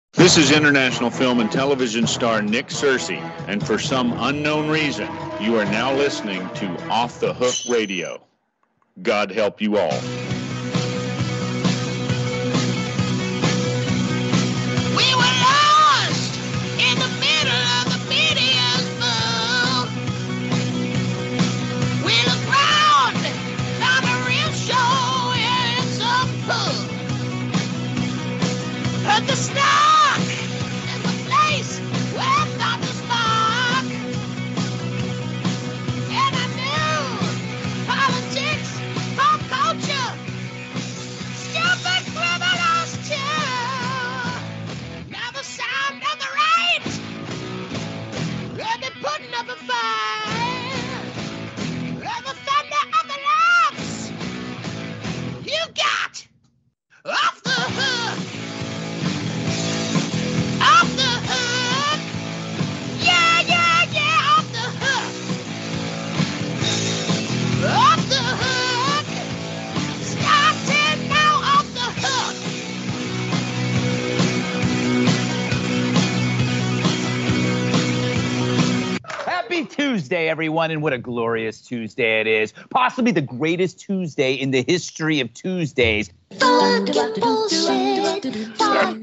This is international film and television star Nick Searcy, and for some unknown reason, you are now listening to Off the Hook Radio. God help you all. We were lost in the middle of the media's bowl. We looked round, found a real show in some pub. Heard the snark in the place where thunder spark. And I knew politics, pop culture, stupid criminals too. Now the sound of the rain, and they're putting up a fight. And the thunder of the lamps, you got off the hook. Off the hook. Yeah, yeah, yeah, off the hook. Off the hook. Starting now, off the hook. Happy Tuesday, everyone, and what a glorious Tuesday it is. Possibly the greatest Tuesday in the history of Tuesdays. Fucking bullshit. Fucking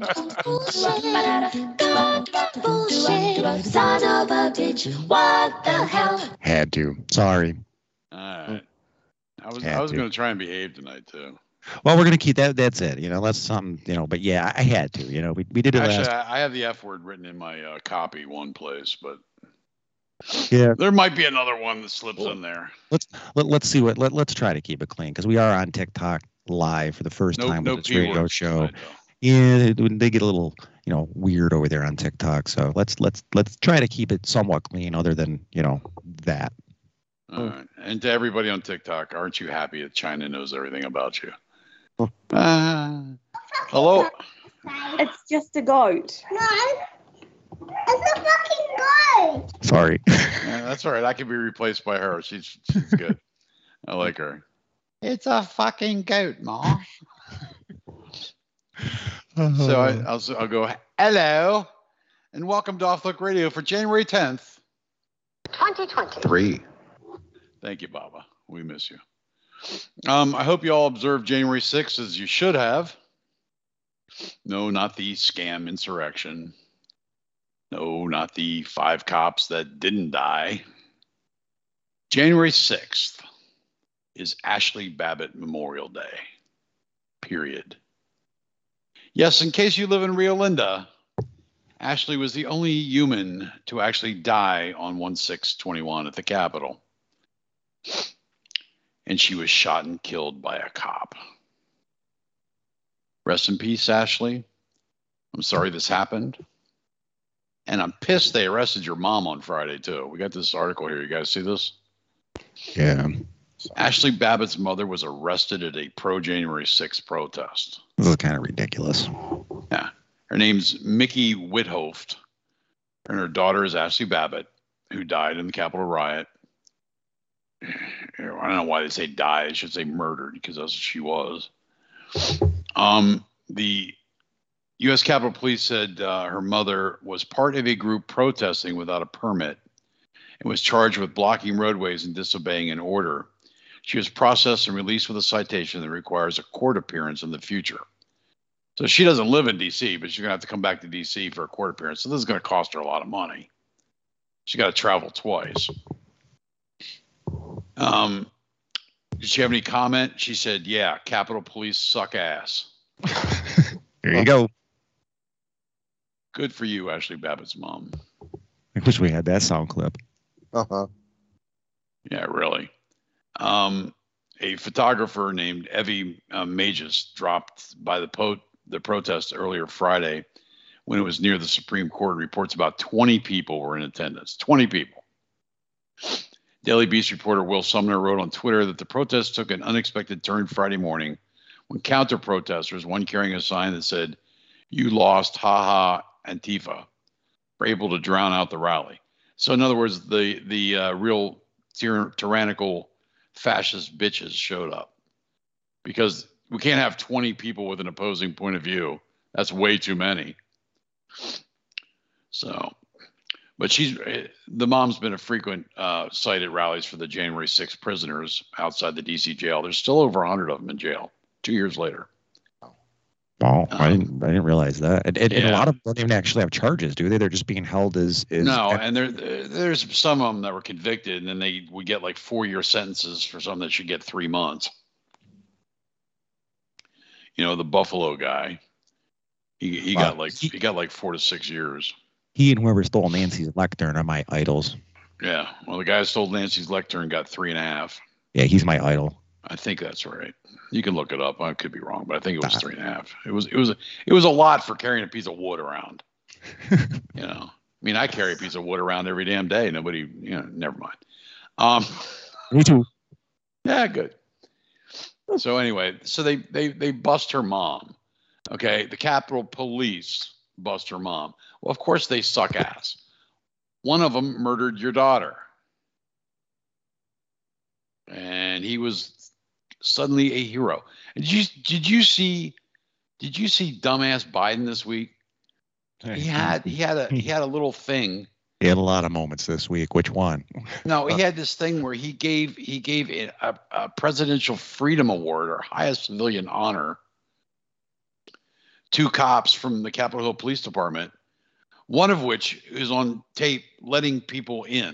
bullshit. Son of a bitch. What the hell? Had to. Sorry. All right. I was Had to. going to try and behave tonight too. Well, we're gonna keep that. That's it. That's something. But yeah, I had to. We did it Actually, last. I have the F word written in my copy one place, but Yeah. there might be another one that slips in there. Let's see what. Let's try to keep it clean because we are on TikTok live for the first time No with this radio P-words show. tonight, though. Yeah, they get a little weird over there on TikTok. So let's try to keep it somewhat clean, other than that. All right. And to everybody on TikTok, aren't you happy that China knows everything about you? Hello. It's just a goat. No, it's a fucking goat. Sorry. Yeah, that's all right. I can be replaced by her. She's good. I like her. It's a fucking goat, Ma. So I'll go, hello, and welcome to Off the Hook Radio for January 10th. 2020. Thank you, Baba. We miss you. I hope you all observed January 6th as you should have. No, not the scam insurrection. No, not the 5 cops that didn't die. January 6th is Ashley Babbitt Memorial Day. Period. Yes, in case you live in Rio Linda, Ashley was the only human to actually die on 1/6/21 at the Capitol. And she was shot and killed by a cop. Rest in peace, Ashley. I'm sorry this happened. And I'm pissed they arrested your mom on Friday, too. We got this article here. You guys see this? Yeah. Ashley Babbitt's mother was arrested at a pro-January 6th protest. This is kind of ridiculous. Yeah. Her name's Mickey Whithoft. And her daughter is Ashley Babbitt, who died in the Capitol riot. I don't know why they say died. They should say murdered, because that's what she was. The U.S. Capitol Police said her mother was part of a group protesting without a permit and was charged with blocking roadways and disobeying an order. She was processed and released with a citation that requires a court appearance in the future. So she doesn't live in D.C., but she's going to have to come back to D.C. for a court appearance. So this is going to cost her a lot of money. She got to travel twice. Did she have any comment? She said, yeah, Capitol Police suck ass. There you go. Good for you, Ashley Babbitt's mom. I wish we had that sound clip. Yeah, really. A photographer named Evie Magus dropped by the protest earlier Friday when it was near the Supreme Court. Reports about 20 people were in attendance. 20 people. Daily Beast reporter Will Sumner wrote on Twitter that the protest took an unexpected turn Friday morning when counter-protesters, one carrying a sign that said, "You lost, ha-ha, Antifa," were able to drown out the rally. So in other words, the real tyrannical fascist bitches showed up, because we can't have 20 people with an opposing point of view. That's way too many. So, but the mom's been a frequent sight at rallies for the January 6th prisoners outside the D.C. jail. There's still over 100 of them in jail 2 years later. Oh, I didn't realize that. And Yeah. a lot of them don't even actually have charges, do they? They're just being held as No, and there's some of them that were convicted, and then they would get like 4-year sentences for some that should get 3 months. You know, the Buffalo guy, he Wow. got like 4 to 6 years. He and whoever stole Nancy's lectern are my idols. Yeah, well, the guy who stole Nancy's lectern got 3.5. Yeah, he's my idol. I think that's right. You can look it up. I could be wrong, but I think it was 3.5. It was a lot for carrying a piece of wood around. You know, I mean, I carry a piece of wood around every damn day. Nobody, never mind. Me too. Yeah, good. So anyway, so they bust her mom. Okay, the Capitol Police bust her mom. Well, of course they suck ass. One of them murdered your daughter, and he was suddenly a hero. And did you see dumbass Biden this week? He had a little thing. He had a lot of moments this week. Which one? No, he had this thing where he gave a Presidential Freedom Award, or highest civilian honor, to cops from the Capitol Hill Police Department, one of which is on tape letting people in.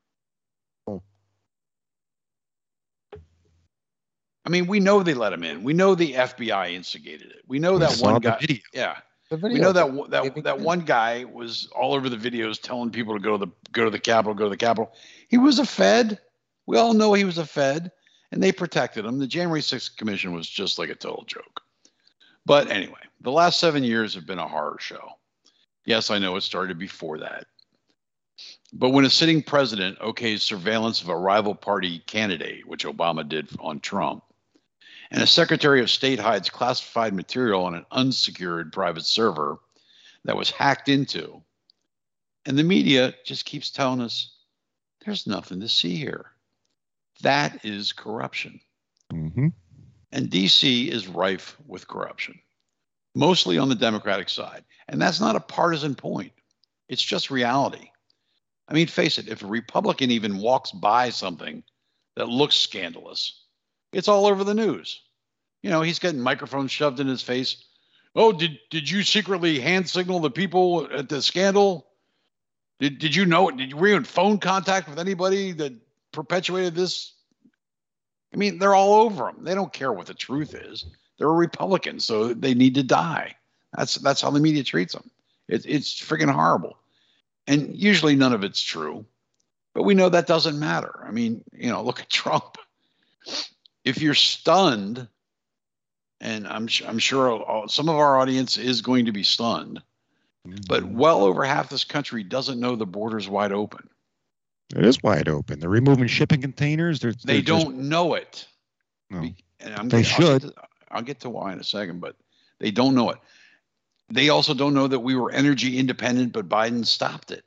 I mean, we know they let him in. We know the FBI instigated it. We know that one guy. Yeah. We know that one guy was all over the videos telling people to go to the Capitol. He was a Fed. We all know he was a Fed, and they protected him. The January 6th Commission was just like a total joke. But anyway, the last 7 years have been a horror show. Yes, I know it started before that. But when a sitting president okays surveillance of a rival party candidate, which Obama did on Trump, and a Secretary of State hides classified material on an unsecured private server that was hacked into, and the media just keeps telling us there's nothing to see here. That is corruption. Mm-hmm. And D.C. is rife with corruption, mostly on the Democratic side. And that's not a partisan point. It's just reality. I mean, face it, if a Republican even walks by something that looks scandalous, it's all over the news. You know, he's getting microphones shoved in his face. Oh, did you secretly hand signal the people at the scandal? Did you know it? Were you in phone contact with anybody that perpetuated this? I mean, they're all over them. They don't care what the truth is. They're a Republican, so they need to die. That's how the media treats them. It's freaking horrible. And usually none of it's true. But we know that doesn't matter. I mean, look at Trump. If you're stunned, and I'm sure some of our audience is going to be stunned, but well over half this country doesn't know the border's wide open. It is wide open. They're removing shipping containers. They don't know it. No. And They should. I'll get to why in a second, but they don't know it. They also don't know that we were energy independent, but Biden stopped it.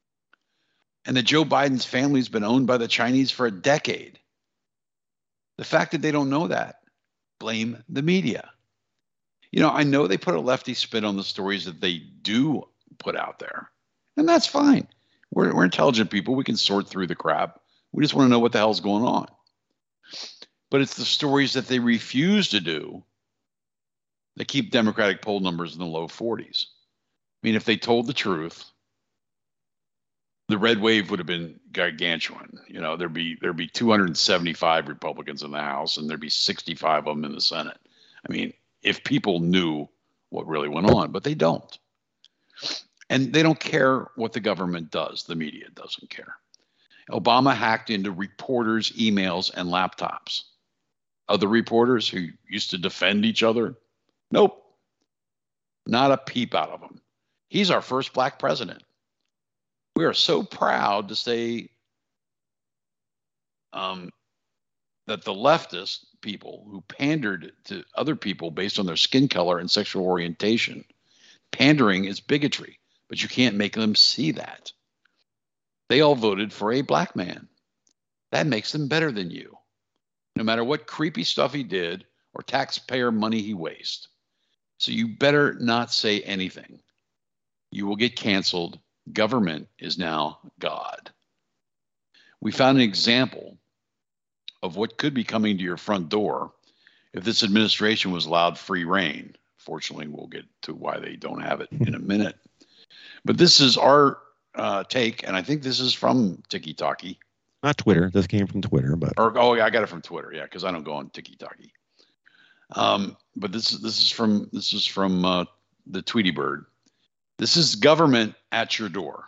And that Joe Biden's family's been owned by the Chinese for a decade. The fact that they don't know that, blame the media. I know they put a lefty spin on the stories that they do put out there, and that's fine. We're intelligent people. We can sort through the crap. We just want to know what the hell's going on. But it's the stories that they refuse to do that keep Democratic poll numbers in the low 40s. I mean, if they told the truth, the red wave would have been gargantuan. There'd be 275 Republicans in the House, and there'd be 65 of them in the Senate. I mean, if people knew what really went on, but they don't. And they don't care what the government does. The media doesn't care. Obama hacked into reporters' emails and laptops. Other reporters who used to defend each other? Nope. Not a peep out of them. He's our first black president. We are so proud to say that the leftist people who pandered to other people based on their skin color and sexual orientation, pandering is bigotry, but you can't make them see that. They all voted for a black man. That makes them better than you, no matter what creepy stuff he did or taxpayer money he wasted. So you better not say anything. You will get canceled. Government is now God. We found an example of what could be coming to your front door if this administration was allowed free reign. Fortunately, we'll get to why they don't have it in a minute. But this is our take, and I think this is from Tiki Talkie. Not Twitter. This came from Twitter, but Yeah, I got it from Twitter. Yeah, because I don't go on Tiki Talkie. But this is from the Tweety Bird. This is government at your door.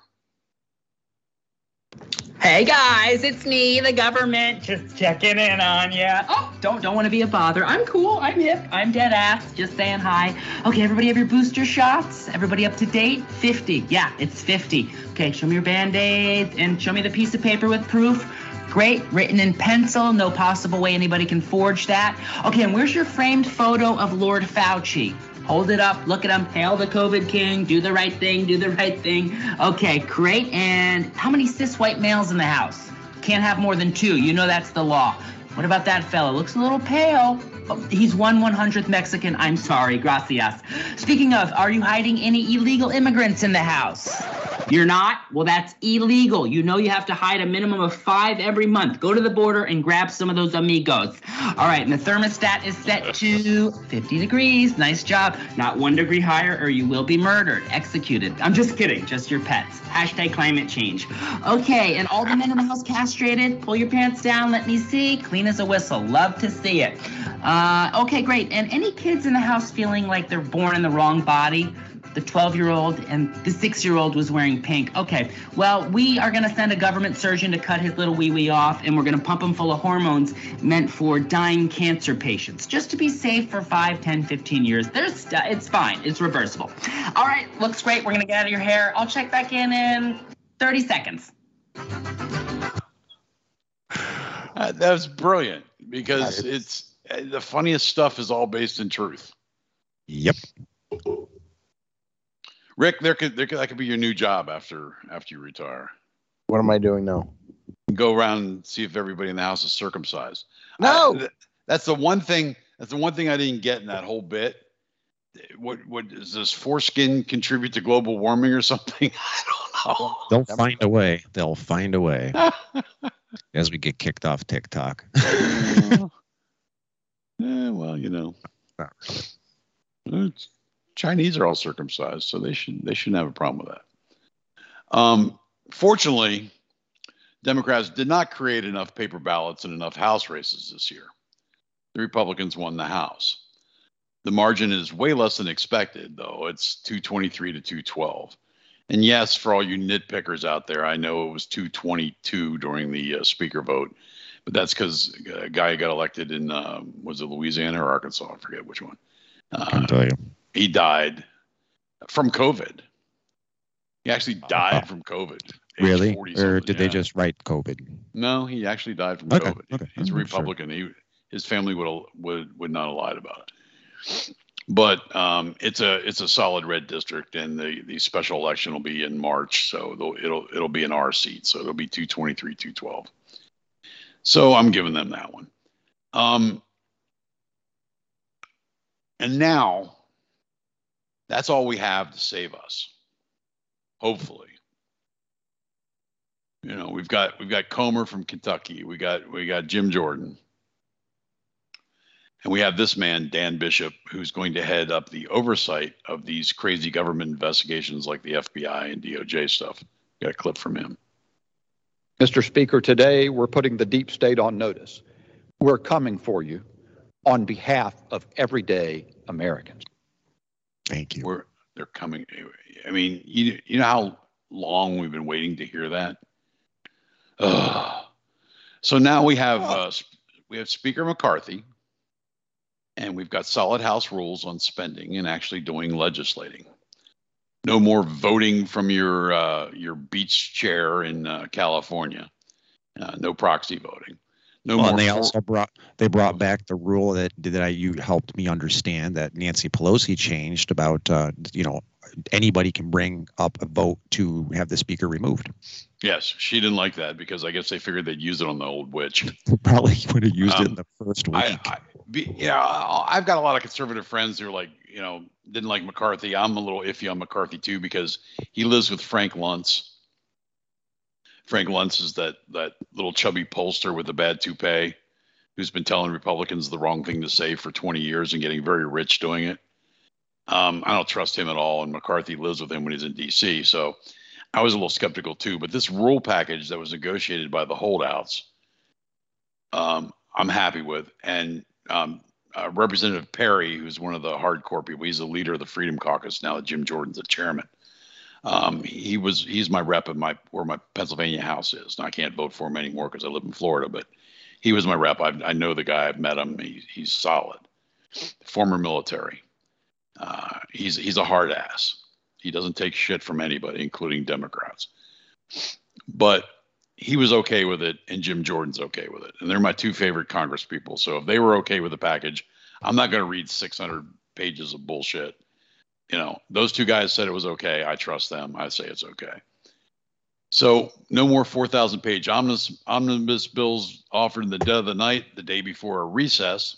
Hey guys, it's me, the government, just checking in on ya. Oh, don't want to be a bother. I'm cool. I'm hip. I'm dead ass. Just saying hi. Okay, everybody have your booster shots? Everybody up to date? 50. Yeah, it's 50. Okay, show me your Band-Aids and show me the piece of paper with proof. Great, written in pencil. No possible way anybody can forge that. Okay, and where's your framed photo of Lord Fauci? Hold it up, look at him, hail the COVID king, do the right thing, do the right thing. Okay, great. And how many cis white males in the house? Can't have more than 2. You know that's the law. What about that fella? Looks a little pale. Oh, he's 1/100th Mexican. I'm sorry, gracias. Speaking of, are you hiding any illegal immigrants in the house? You're not? Well, that's illegal. You know you have to hide a minimum of 5 every month. Go to the border and grab some of those amigos. All right, and the thermostat is set to 50 degrees. Nice job. Not 1 degree higher or you will be murdered, executed. I'm just kidding, just your pets. Hashtag climate change. Okay, and all the men in the house castrated. Pull your pants down, let me see. Clean as a whistle. Love to see it. Okay, great. And any kids in the house feeling like they're born in the wrong body? The 12-year-old and the 6-year-old was wearing pink. Okay, well, we are going to send a government surgeon to cut his little wee-wee off, and we're going to pump him full of hormones meant for dying cancer patients, just to be safe for 5, 10, 15 years. It's fine. It's reversible. All right, looks great. We're going to get out of your hair. I'll check back in 30 seconds. That was brilliant because it's the funniest stuff is all based in truth. Yep. Rick, that could be your new job after you retire. What am I doing now? Go around and see if everybody in the house is circumcised. No, that's the one thing. That's the one thing I didn't get in that whole bit. What does this foreskin contribute to global warming or something? I don't know. They'll find a way. They'll find a way. As we get kicked off TikTok. Well, you know. Chinese are all circumcised, so they shouldn't have a problem with that. Fortunately, Democrats did not create enough paper ballots and enough House races this year. The Republicans won the House. The margin is way less than expected, though. It's 223 to 212. And yes, for all you nitpickers out there, I know it was 222 during the speaker vote, but that's because a guy got elected in, was it Louisiana or Arkansas? I forget which one. I can tell you. He died from COVID. He actually died from COVID. Really? Or did they just write COVID? No, he actually died from Okay, COVID. okay. He's a Republican. His family would not have lied about it. But it's a solid red district, and the special election will be in March, so it'll be an R seat, so it'll be 223, 212. So I'm giving them that one. And now that's all we have to save us. Hopefully. You know, we've got Comer from Kentucky. We got Jim Jordan. And we have this man, Dan Bishop, who's going to head up the oversight of these crazy government investigations like the FBI and DOJ stuff. Got a clip from him. Mr. Speaker, today we're putting the deep state on notice. We're coming for you on behalf of everyday Americans. Thank you. They're coming. I mean, you know how long we've been waiting to hear that? So now we have Speaker McCarthy, and we've got solid House rules on spending and actually doing legislating. No more voting from your beach chair in California. No proxy voting. No more. And they also brought back the rule that you helped me understand that Nancy Pelosi changed about anybody can bring up a vote to have the speaker removed. Yes, she didn't like that because I guess they figured they'd use it on the old witch. Probably would have used it in the first week. I've got a lot of conservative friends who are like, didn't like McCarthy. I'm a little iffy on McCarthy too because he lives with Frank Luntz. Frank Luntz is that little chubby pollster with the bad toupee who's been telling Republicans the wrong thing to say for 20 years and getting very rich doing it. I don't trust him at all, and McCarthy lives with him when he's in D.C., so I was a little skeptical too. But this rule package that was negotiated by the holdouts, I'm happy with. And Representative Perry, who's one of the hardcore people, he's the leader of the Freedom Caucus now that Jim Jordan's the chairman. He's my rep at where my Pennsylvania house is. Now I can't vote for him anymore because I live in Florida, but he was my rep. I know the guy. I've met him. He's solid. Former military. He's a hard ass. He doesn't take shit from anybody, including Democrats. But he was okay with it, and Jim Jordan's okay with it. And they're my two favorite Congress people. So if they were okay with the package, I'm not going to read 600 pages of bullshit. Those two guys said it was okay. I trust them. I say it's okay. So no more 4,000-page omnibus bills offered in the dead of the night, the day before a recess.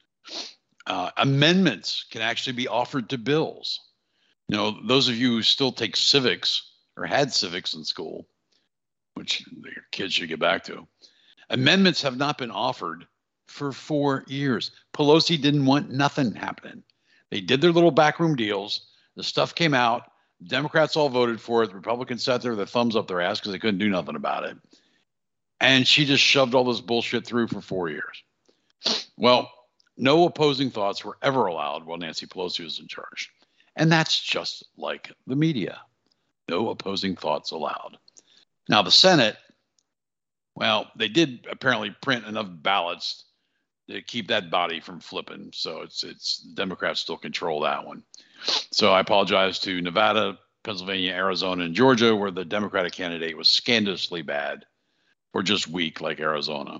Amendments can actually be offered to bills. Those of you who still take civics or had civics in school, which your kids should get back to, amendments have not been offered for 4 years. Pelosi didn't want nothing happening. They did their little backroom deals. The stuff came out. Democrats all voted for it. The Republicans sat there with their thumbs up their ass because they couldn't do nothing about it. And she just shoved all this bullshit through for 4 years. Well, no opposing thoughts were ever allowed while Nancy Pelosi was in charge. And that's just like the media. No opposing thoughts allowed. Now, the Senate, well, they did apparently print enough ballots to keep that body from flipping. So it's Democrats still control that one. So I apologize to Nevada, Pennsylvania, Arizona, and Georgia, where the Democratic candidate was scandalously bad or just weak like Arizona.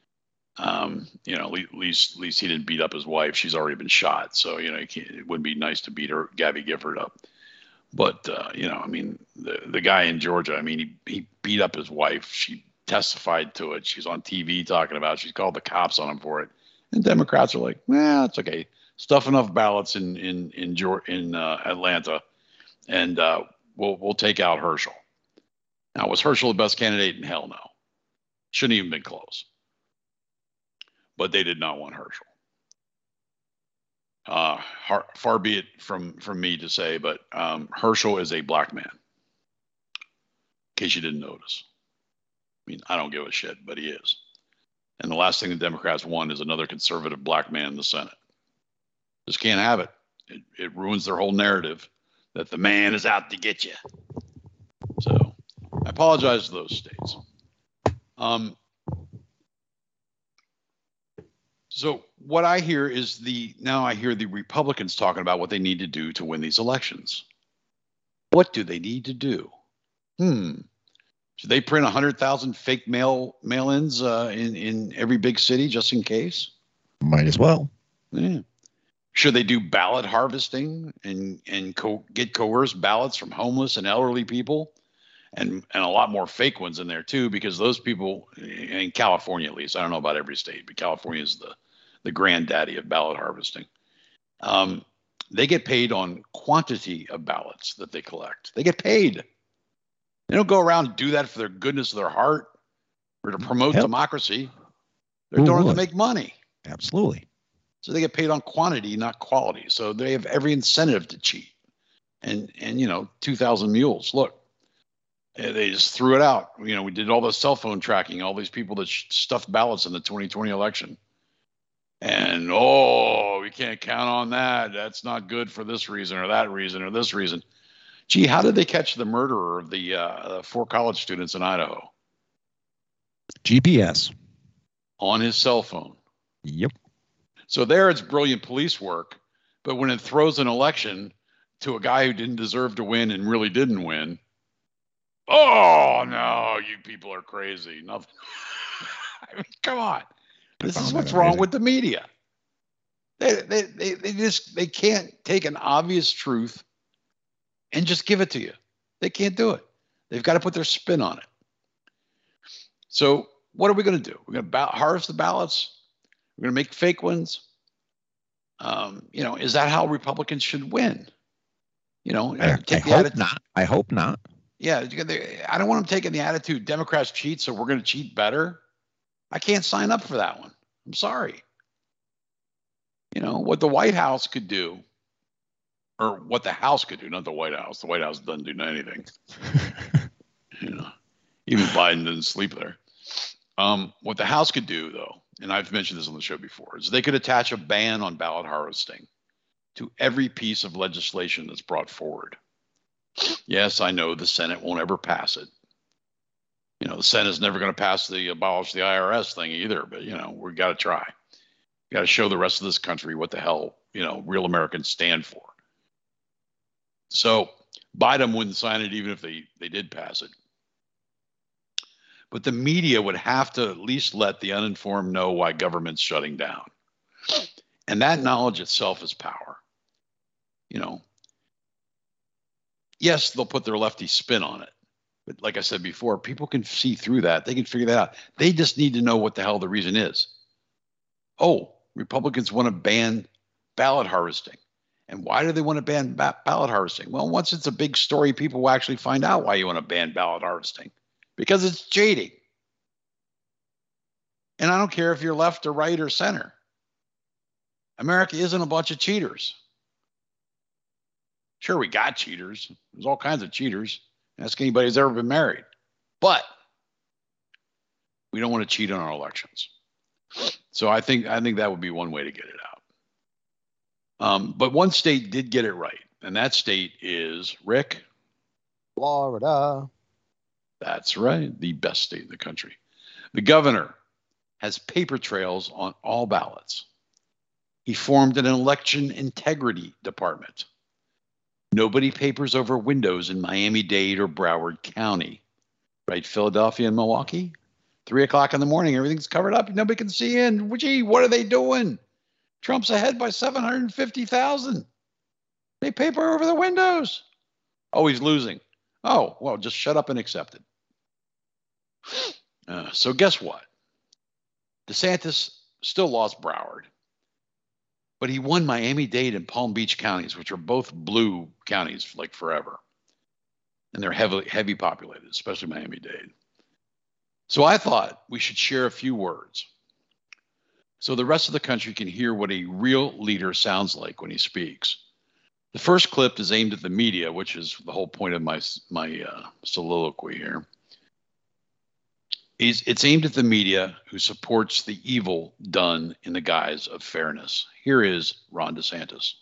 At least he didn't beat up his wife. She's already been shot. So, it wouldn't be nice to beat Gabby Gifford up. But, the guy in Georgia, he beat up his wife. She testified to it. She's on TV talking about it. She's called the cops on him for it. And Democrats are like, it's okay. Stuff enough ballots in Atlanta, and we'll take out Herschel. Now, was Herschel the best candidate? Hell no. Shouldn't even been close. But they did not want Herschel. Far be it from me to say, but Herschel is a black man. In case you didn't notice. I don't give a shit, but he is. And the last thing the Democrats want is another conservative black man in the Senate. Just can't have it. It ruins their whole narrative that the man is out to get you. So I apologize to those states. So what I hear is now I hear the Republicans talking about what they need to do to win these elections. What do they need to do? Should they print 100,000 fake mail-ins in every big city just in case? Might as well. Yeah. Should they do ballot harvesting and get coerced ballots from homeless and elderly people? And a lot more fake ones in there too, because those people in California, at least, I don't know about every state, but California is the granddaddy of ballot harvesting. They get paid on quantity of ballots that they collect. They get paid. They don't go around and do that for their goodness of their heart or to promote democracy. They're doing it to make money. Absolutely. So they get paid on quantity, not quality. So they have every incentive to cheat. And 2,000 mules. Look, they just threw it out. We did all the cell phone tracking, all these people that stuffed ballots in the 2020 election. And, we can't count on that. That's not good for this reason or that reason or this reason. Gee, how did they catch the murderer of the 4 college students in Idaho? GPS. On his cell phone. Yep. So there it's brilliant police work. But when it throws an election to a guy who didn't deserve to win and really didn't win, oh, no, you people are crazy. Nothing. Come on. This is what's wrong with the media. They can't take an obvious truth and just give it to you. They can't do it. They've got to put their spin on it. So what are we going to do? We're going to harvest the ballots. We're going to make fake ones. Is that how Republicans should win? I hope not. Yeah, I don't want them taking the attitude Democrats cheat, so we're going to cheat better. I can't sign up for that one. I'm sorry. What the White House could do, or what the House could do, not the White House. The White House doesn't do anything. Even Biden didn't sleep there. What the House could do, though, and I've mentioned this on the show before, is they could attach a ban on ballot harvesting to every piece of legislation that's brought forward. Yes, I know the Senate won't ever pass it. The Senate's never going to pass the abolish the IRS thing either, but, we've got to try. We've got to show the rest of this country what the hell, real Americans stand for. So Biden wouldn't sign it even if they did pass it. But the media would have to at least let the uninformed know why government's shutting down. And that knowledge itself is power. Yes, they'll put their lefty spin on it. But like I said before, people can see through that. They can figure that out. They just need to know what the hell the reason is. Oh, Republicans want to ban ballot harvesting. And why do they want to ban ballot harvesting? Well, once it's a big story, people will actually find out why you want to ban ballot harvesting. Because it's cheating. And I don't care if you're left or right or center. America isn't a bunch of cheaters. Sure, we got cheaters. There's all kinds of cheaters. Ask anybody who's ever been married. But we don't want to cheat on our elections. So I think that would be one way to get it out. But one state did get it right. And that state is, Rick? Florida. That's right. The best state in the country. The governor has paper trails on all ballots. He formed an election integrity department. Nobody papers over windows in Miami-Dade or Broward County. Right, Philadelphia and Milwaukee? 3 o'clock in the morning, everything's covered up. Nobody can see in. Gee, what are they doing? Trump's ahead by 750,000. They paper over the windows. Oh, he's losing. Oh, well, just shut up and accept it. So guess what? DeSantis still lost Broward. But he won Miami-Dade and Palm Beach counties, which are both blue counties like forever. And they're heavy populated, especially Miami-Dade. So I thought we should share a few words so the rest of the country can hear what a real leader sounds like when he speaks. The first clip is aimed at the media, which is the whole point of my soliloquy here. It's aimed at the media who supports the evil done in the guise of fairness. Here is Ron DeSantis.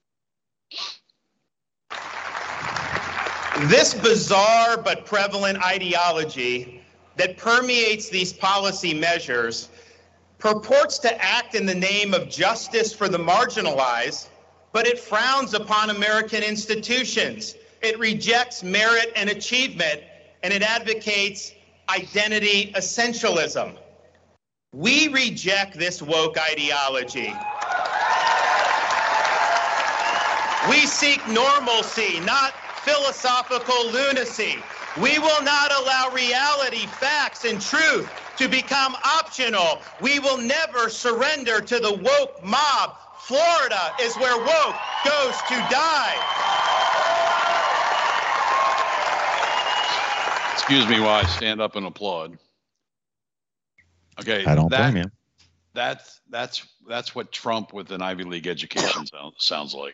This bizarre but prevalent ideology that permeates these policy measures purports to act in the name of justice for the marginalized, but it frowns upon American institutions. It rejects merit and achievement, and it advocates identity essentialism. We reject this woke ideology. We seek normalcy, not philosophical lunacy. We will not allow reality, facts, and truth to become optional. We will never surrender to the woke mob. Florida is where woke goes to die. Excuse me while I stand up and applaud. Okay, I don't blame you. That's what Trump with an Ivy League education sounds like.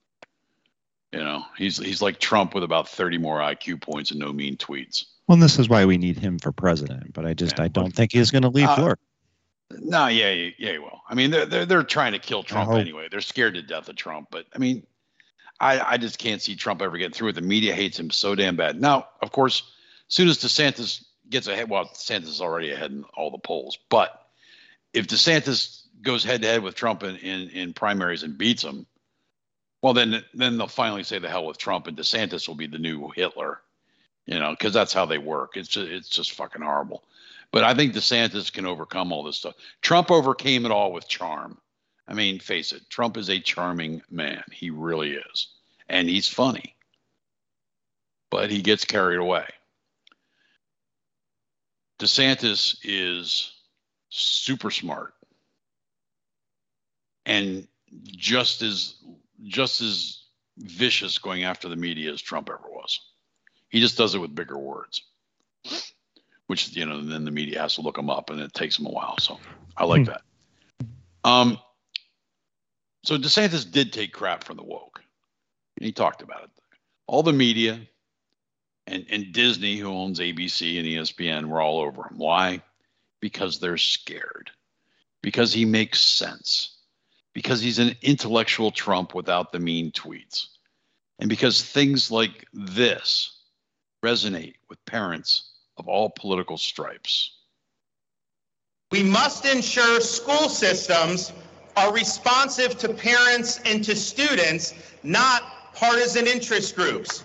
He's like Trump with about 30 more IQ points and no mean tweets. Well, this is why we need him for president. But I don't think he's going to leave Florida. No, yeah, he will. I mean, they're trying to kill Trump anyway. They're scared to death of Trump. But I mean, I just can't see Trump ever getting through it. The media hates him so damn bad. Now, of course, as soon as DeSantis gets ahead, well, DeSantis is already ahead in all the polls. But if DeSantis goes head to head with Trump in primaries and beats him, well, then they'll finally say the hell with Trump, and DeSantis will be the new Hitler, because that's how they work. It's just fucking horrible. But I think DeSantis can overcome all this stuff. Trump overcame it all with charm. I mean, face it, Trump is a charming man. He really is. And he's funny. but he gets carried away. DeSantis is super smart and just as vicious going after the media as Trump ever was. He just does it with bigger words, which, you know, then the media has to look him up and it takes him a while. So I like that. So DeSantis did take crap from the woke. And he talked about it. All the media and Disney, who owns ABC and ESPN, were all over him. Why? Because they're scared. Because he makes sense. Because he's an intellectual Trump without the mean tweets. And because things like this resonate with parents of all political stripes. We must ensure school systems are responsive to parents and to students, not partisan interest groups.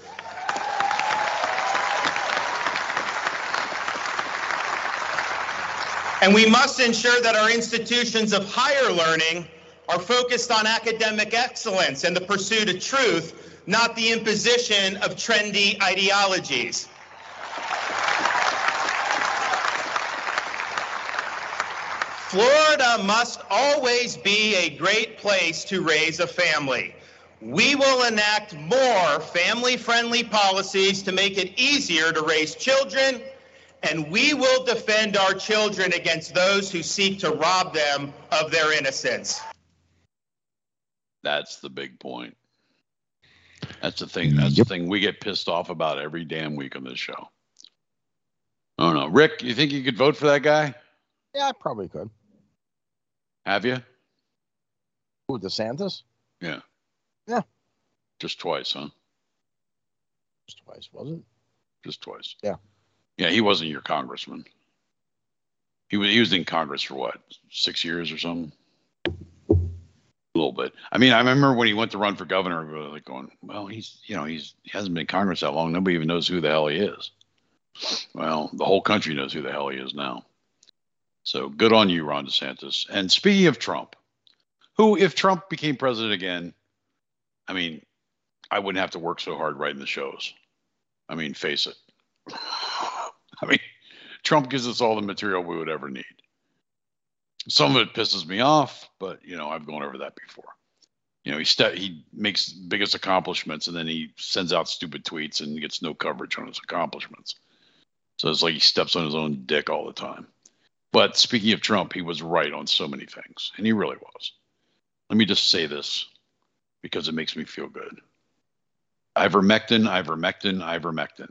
And we must ensure that our institutions of higher learning are focused on academic excellence and the pursuit of truth, not the imposition of trendy ideologies. Florida must always be a great place to raise a family. We will enact more family-friendly policies to make it easier to raise children, and we will defend our children against those who seek to rob them of their innocence. That's the big point. That's the thing. That's the thing we get pissed off about every damn week on this show. I don't know. Rick, you think you could vote for that guy? Yeah, I probably could. Have you? Who, DeSantis? Yeah. Yeah. Just twice, huh? Just twice, was it? Just twice. Yeah. Yeah, he wasn't your congressman. He was in Congress for what, 6 years or something? A little bit. I mean, I remember when he went to run for governor, we were like going, well, he hasn't been in Congress that long. Nobody even knows who the hell he is. Well, the whole country knows who the hell he is now. So good on you, Ron DeSantis. And speaking of Trump, who, if Trump became president again, I mean, I wouldn't have to work so hard writing the shows. I mean, face it. I mean, Trump gives us all the material we would ever need. Some of it pisses me off, but, you know, I've gone over that before. You know, he makes biggest accomplishments and then he sends out stupid tweets and gets no coverage on his accomplishments. So it's like he steps on his own dick all the time. But speaking of Trump, he was right on so many things, and he really was. Let me just say this because it makes me feel good. Ivermectin, ivermectin, ivermectin.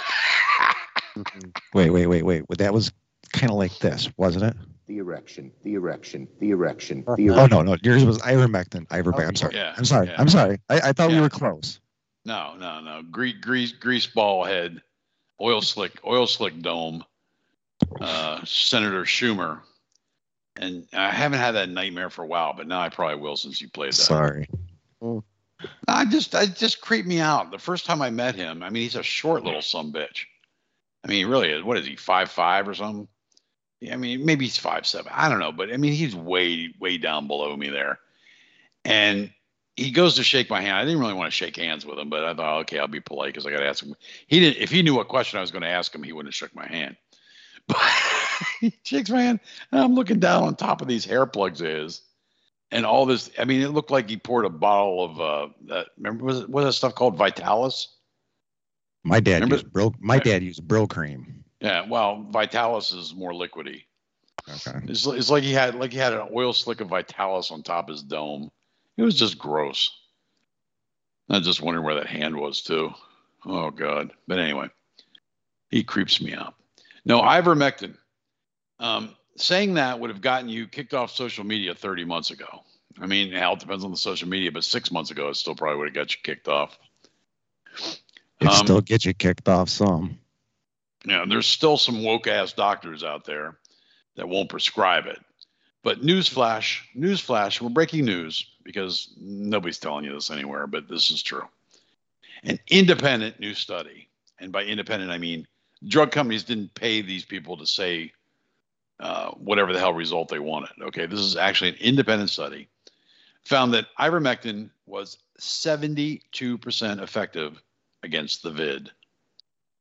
Wait. That was kind of like this, wasn't it? The erection, the erection, the erection, the Oh, erection. no. Yours was ivermectin. I'm sorry. Yeah, I'm sorry. yeah. I'm sorry. I thought we were close. No. Grease ball head, oil slick dome, Senator Schumer. And I haven't had that nightmare for a while, but now I probably will since you played that. Sorry. I just creeped me out. The first time I met him, I mean, he's a short little sumbitch. I mean, he really is. What is he, 5'5" or something? Yeah, I mean, maybe he's 5'7". I don't know, but I mean, he's way down below me there. And he goes to shake my hand. I didn't really want to shake hands with him, but I thought, okay, I'll be polite because I got to ask him. He didn't. If he knew what question I was going to ask him, he wouldn't have shook my hand. But he shakes my hand, and I'm looking down on top of these hair plugs of his, and all this. I mean, it looked like he poured a bottle of remember what that stuff called Vitalis? My dad used Brill cream. Yeah, well, Vitalis is more liquidy. Okay. It's like he had an oil slick of Vitalis on top of his dome. It was just gross. I'm just wondering where that hand was too. Oh God. But anyway, he creeps me out. No, ivermectin. Saying that would have gotten you kicked off social media 30 months ago. I mean, hell, it depends on the social media, but 6 months ago, it still probably would have got you kicked off. It still gets you kicked off some. Yeah, there's still some woke ass doctors out there that won't prescribe it. But newsflash, we're breaking news because nobody's telling you this anywhere, but this is true. An independent new study, and by independent, I mean drug companies didn't pay these people to say whatever the hell result they wanted. Okay, this is actually an independent study, found that ivermectin was 72% effective against the vid.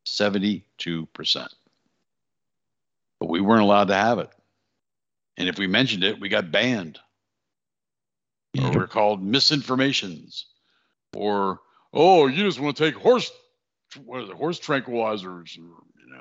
72%. But we weren't allowed to have it. And if we mentioned it, we got banned. Or we're called misinformations. Or, oh, you just want to take horse tranquilizers, or,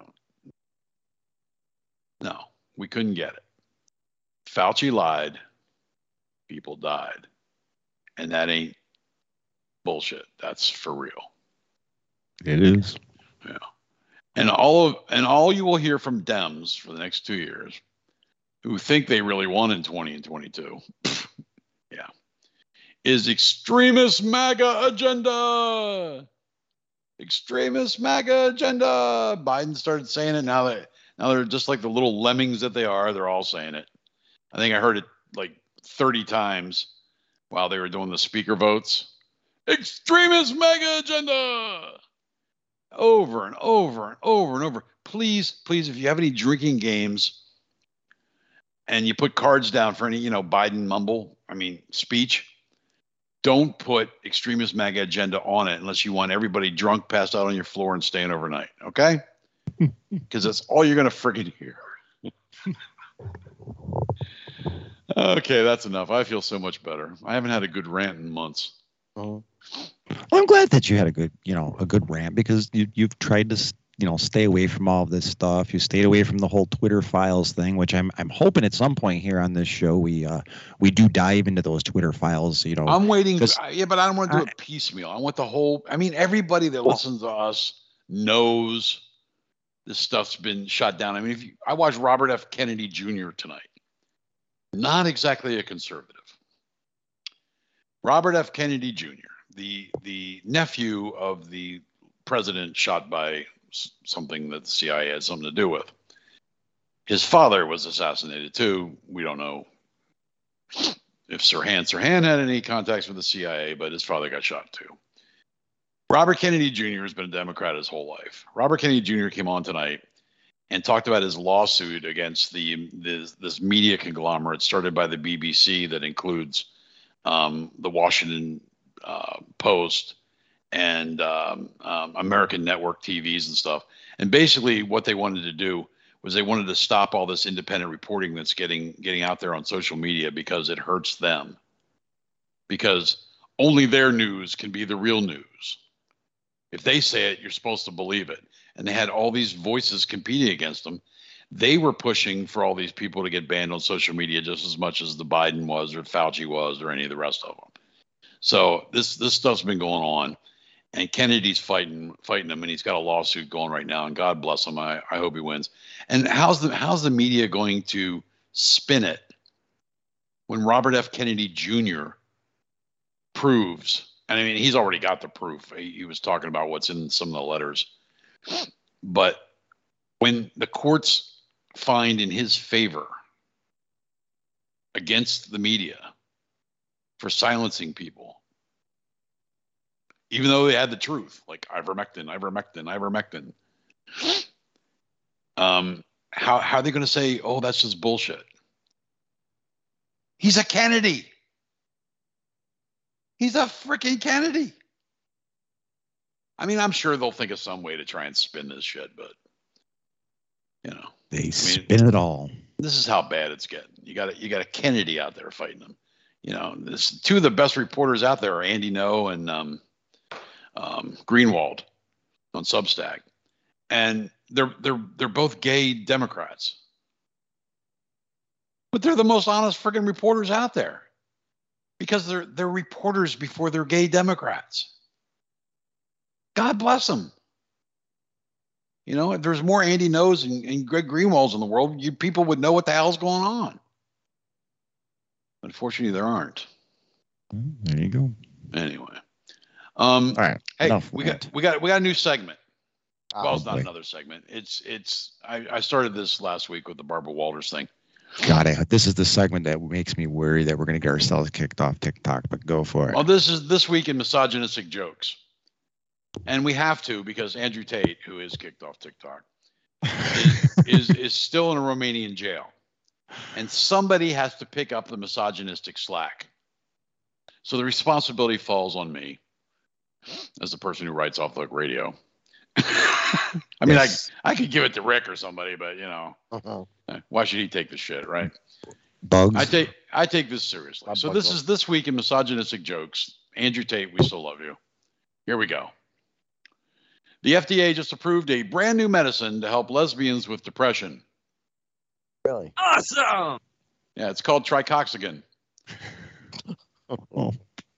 No, we couldn't get it. Fauci lied. People died. And that ain't bullshit. That's for real. It is. Yeah. And all you will hear from Dems for the next 2 years, who think they really won in 20 and 22, yeah, is extremist MAGA agenda. Extremist MAGA agenda. Biden started saying it. Now they're just like the little lemmings that they are. They're all saying it. I think I heard it like 30 times while they were doing the speaker votes. Extremist MAGA agenda. Over and over and over and over. Please, if you have any drinking games and you put cards down for any, Biden speech, don't put extremist MAGA agenda on it unless you want everybody drunk, passed out on your floor, and staying overnight. Okay? Because that's all you're going to friggin' hear. Okay, that's enough. I feel so much better. I haven't had a good rant in months. Well, I'm glad that you had a good rant, because you've tried to, stay away from all of this stuff. You stayed away from the whole Twitter files thing, which I'm hoping at some point here on this show we do dive into those Twitter files. I'm waiting. But I don't want to do it piecemeal. I want the whole. Everybody that listens to us knows this stuff's been shut down. I watched Robert F. Kennedy Jr. tonight. Not exactly a conservative. Robert F. Kennedy Jr., the nephew of the president shot by something that the CIA had something to do with. His father was assassinated too. We don't know if Sirhan had any contacts with the CIA, but his father got shot too. Robert Kennedy Jr. has been a Democrat his whole life. Robert Kennedy Jr. came on tonight and talked about his lawsuit against this media conglomerate started by the BBC that includes the Washington Post and American network TVs and stuff. And basically what they wanted to do was they wanted to stop all this independent reporting that's getting out there on social media because it hurts them. Because only their news can be the real news. If they say it, you're supposed to believe it. And they had all these voices competing against them. They were pushing for all these people to get banned on social media just as much as the Biden was or Fauci was or any of the rest of them. So this stuff's been going on, and Kennedy's fighting them, and he's got a lawsuit going right now. And God bless him. I hope he wins. And how's the media going to spin it when Robert F. Kennedy Jr. proves? And he's already got the proof. He was talking about what's in some of the letters. But when the courts find in his favor against the media for silencing people, even though they had the truth, like ivermectin, how are they going to say, oh, that's just bullshit? He's a Kennedy. He's a freaking Kennedy. I'm sure they'll think of some way to try and spin this shit, but they spin it all. This is how bad it's getting. You got a Kennedy out there fighting them. Two of the best reporters out there are Andy Ngo and Greenwald on Substack, and they're both gay Democrats, but they're the most honest freaking reporters out there because they're reporters before they're gay Democrats. God bless them. If there's more Andy Ngo's and Greg Greenwalds in the world, people would know what the hell's going on. Unfortunately, there aren't. There you go. Anyway, all right. Hey, we got a new segment. Well, it's not boy. another segment. I started this last week with the Barbara Walters thing. God, this is the segment that makes me worry that we're going to get ourselves kicked off TikTok. But go for it. Well, this is This Week in Misogynistic Jokes. And we have to, because Andrew Tate, who is kicked off TikTok, is still in a Romanian jail. And somebody has to pick up the misogynistic slack. So the responsibility falls on me as the person who writes Off the Hook Radio. I mean, I could give it to Rick or somebody, but Uh-huh. why should he take the shit, right? Bugs. I take this seriously. So this is This Week in Misogynistic Jokes. Andrew Tate, we still love you. Here we go. The FDA just approved a brand new medicine to help lesbians with depression. Really? Awesome. Yeah, it's called Tricoxagen. Oh,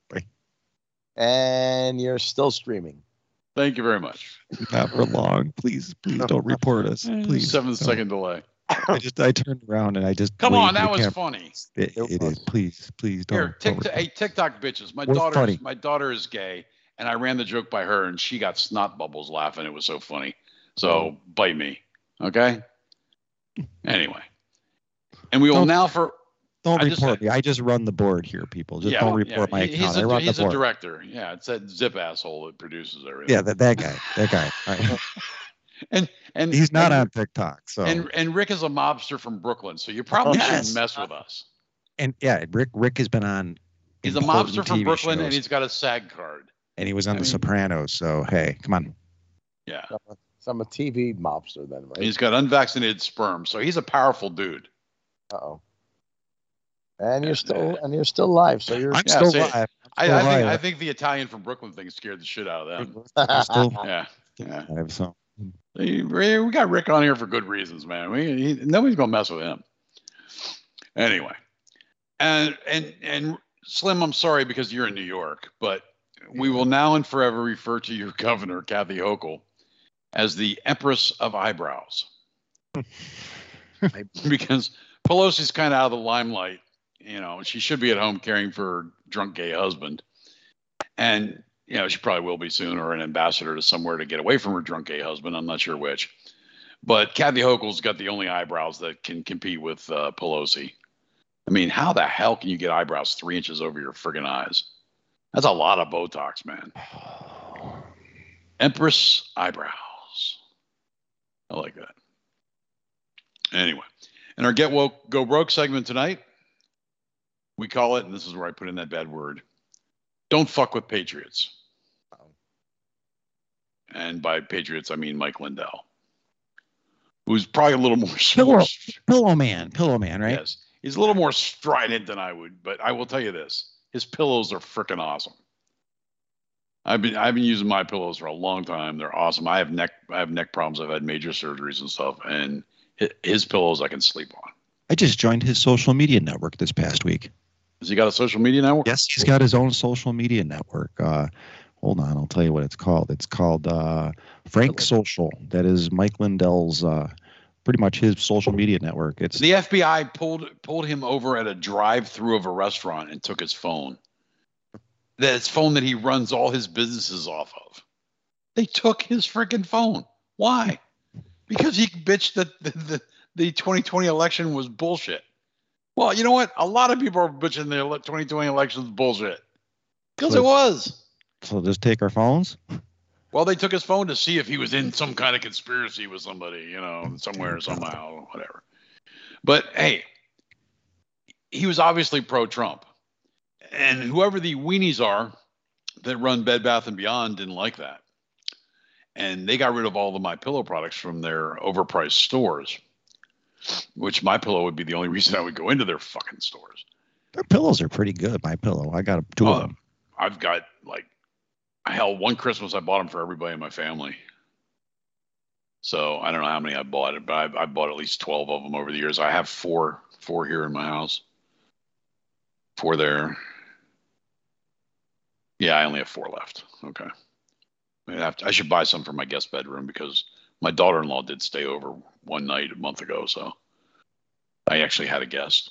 And you're still streaming. Thank you very much. not for long. Please don't report us. Please. 7-second delay. I turned around and I just Come waved on, to that the was camera. funny. It is. Please don't. Here, hey, TikTok bitches. My daughter is gay, and I ran the joke by her, and she got snot bubbles laughing. It was so funny. So bite me, okay? Anyway, and we will now for. Don't report me. I just run the board here, people. Just don't report my account. I run the board. He's a director. Yeah, it's that Zip asshole that produces everything. Yeah, that guy. That guy. Right. and he's not on TikTok. So and Rick is a mobster from Brooklyn, so you probably shouldn't mess with us. And yeah, Rick has been on. He's a mobster from Brooklyn, and he's got a SAG card. And he was on The Sopranos. So hey, come on. Yeah. So I'm a TV mobster then, right? He's got unvaccinated sperm, so he's a powerful dude. Uh-oh. And you're still alive, so you're. I'm still alive. I think the Italian from Brooklyn thing scared the shit out of them. Yeah. So we got Rick on here for good reasons, man. Nobody's gonna mess with him. Anyway, and Slim, I'm sorry because you're in New York, but we will now and forever refer to your governor, Kathy Hochul, as the Empress of Eyebrows, because Pelosi's kind of out of the limelight. She should be at home caring for her drunk gay husband. And, she probably will be soon, or an ambassador to somewhere to get away from her drunk gay husband. I'm not sure which. But Kathy Hochul's got the only eyebrows that can compete with Pelosi. I mean, how the hell can you get eyebrows 3 inches over your friggin' eyes? That's a lot of Botox, man. Empress eyebrows. I like that. Anyway, in our Get Woke, Go Broke segment tonight, we call it, and this is where I put in that bad word, don't fuck with patriots. And by patriots, I mean Mike Lindell, who's probably a little more pillow man, right? Yes, he's a little more strident than I would, but I will tell you this: his pillows are freaking awesome. I've been using my pillows for a long time. They're awesome. I have neck problems. I've had major surgeries and stuff, and his pillows I can sleep on. I just joined his social media network this past week. Has he got a social media network? Yes, he's got his own social media network. Hold on, I'll tell you what it's called. It's called Frank Social. That is Mike Lindell's, pretty much his social media network. It's the FBI pulled him over at a drive-through of a restaurant and took his phone. That's phone that he runs all his businesses off of. They took his freaking phone. Why? Because he bitched that the 2020 election was bullshit. Well, you know what? A lot of people are bitching the 2020 election was bullshit. Because it was. So just take our phones? Well, they took his phone to see if he was in some kind of conspiracy with somebody, somewhere, somehow, whatever. But, hey, he was obviously pro-Trump. And whoever the weenies are that run Bed Bath & Beyond didn't like that. And they got rid of all the MyPillow products from their overpriced stores, which MyPillow would be the only reason I would go into their fucking stores. Their pillows are pretty good, MyPillow. I got two of them. I've got, one Christmas I bought them for everybody in my family. So I don't know how many I bought, but I bought at least 12 of them over the years. I have four here in my house. 4 there. Yeah, I only have 4 left. Okay. I should buy some for my guest bedroom because my daughter-in-law did stay over one night a month ago, so I actually had a guest.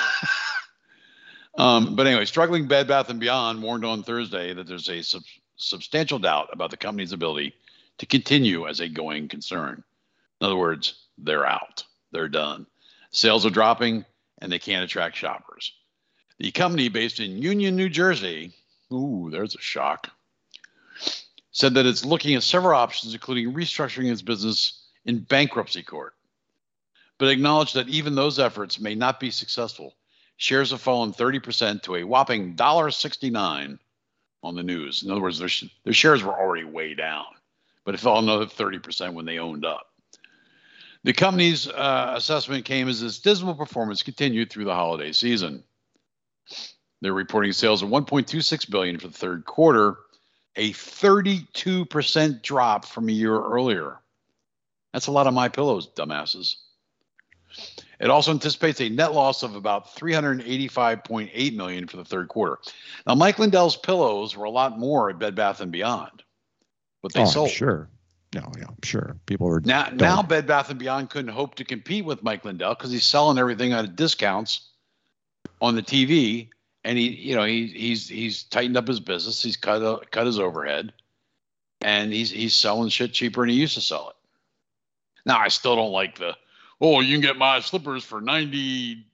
But anyway, struggling Bed Bath & Beyond warned on Thursday that there's a substantial doubt about the company's ability to continue as a going concern. In other words, they're out. They're done. Sales are dropping, and they can't attract shoppers. The company, based in Union, New Jersey, ooh, there's a shock, said that it's looking at several options, including restructuring its business in bankruptcy court, but acknowledged that even those efforts may not be successful. Shares have fallen 30% to a whopping $1.69 on the news. In other words, their shares were already way down but it fell another 30% when they owned up. The company's assessment came as its dismal performance continued through the holiday season. They're reporting sales of $1.26 billion for the third quarter, a 32% drop from a year earlier. That's a lot of MyPillows, dumbasses. It also anticipates a net loss of about $385.8 million for the third quarter. Now, Mike Lindell's pillows were a lot more at Bed Bath & Beyond, but they sold. I'm sure. No, yeah, I'm sure. People were now Bed Bath & Beyond couldn't hope to compete with Mike Lindell because he's selling everything at discounts on the TV, and he's tightened up his business. He's cut his overhead, and he's selling shit cheaper than he used to sell it. Now, I still don't like you can get my slippers for $98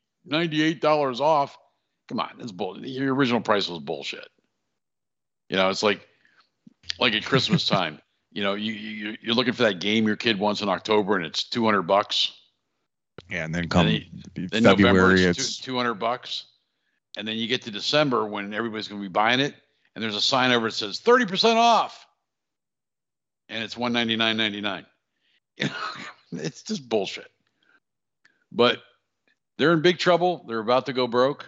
off. Come on, it's bull. Your original price was bullshit. It's like at Christmas time. You're looking for that game your kid wants in October, and it's $200. Yeah, and then then November it's $200, and then you get to December when everybody's going to be buying it, and there's a sign over that says 30% off, and it's $199.99. It's just bullshit. But they're in big trouble. They're about to go broke.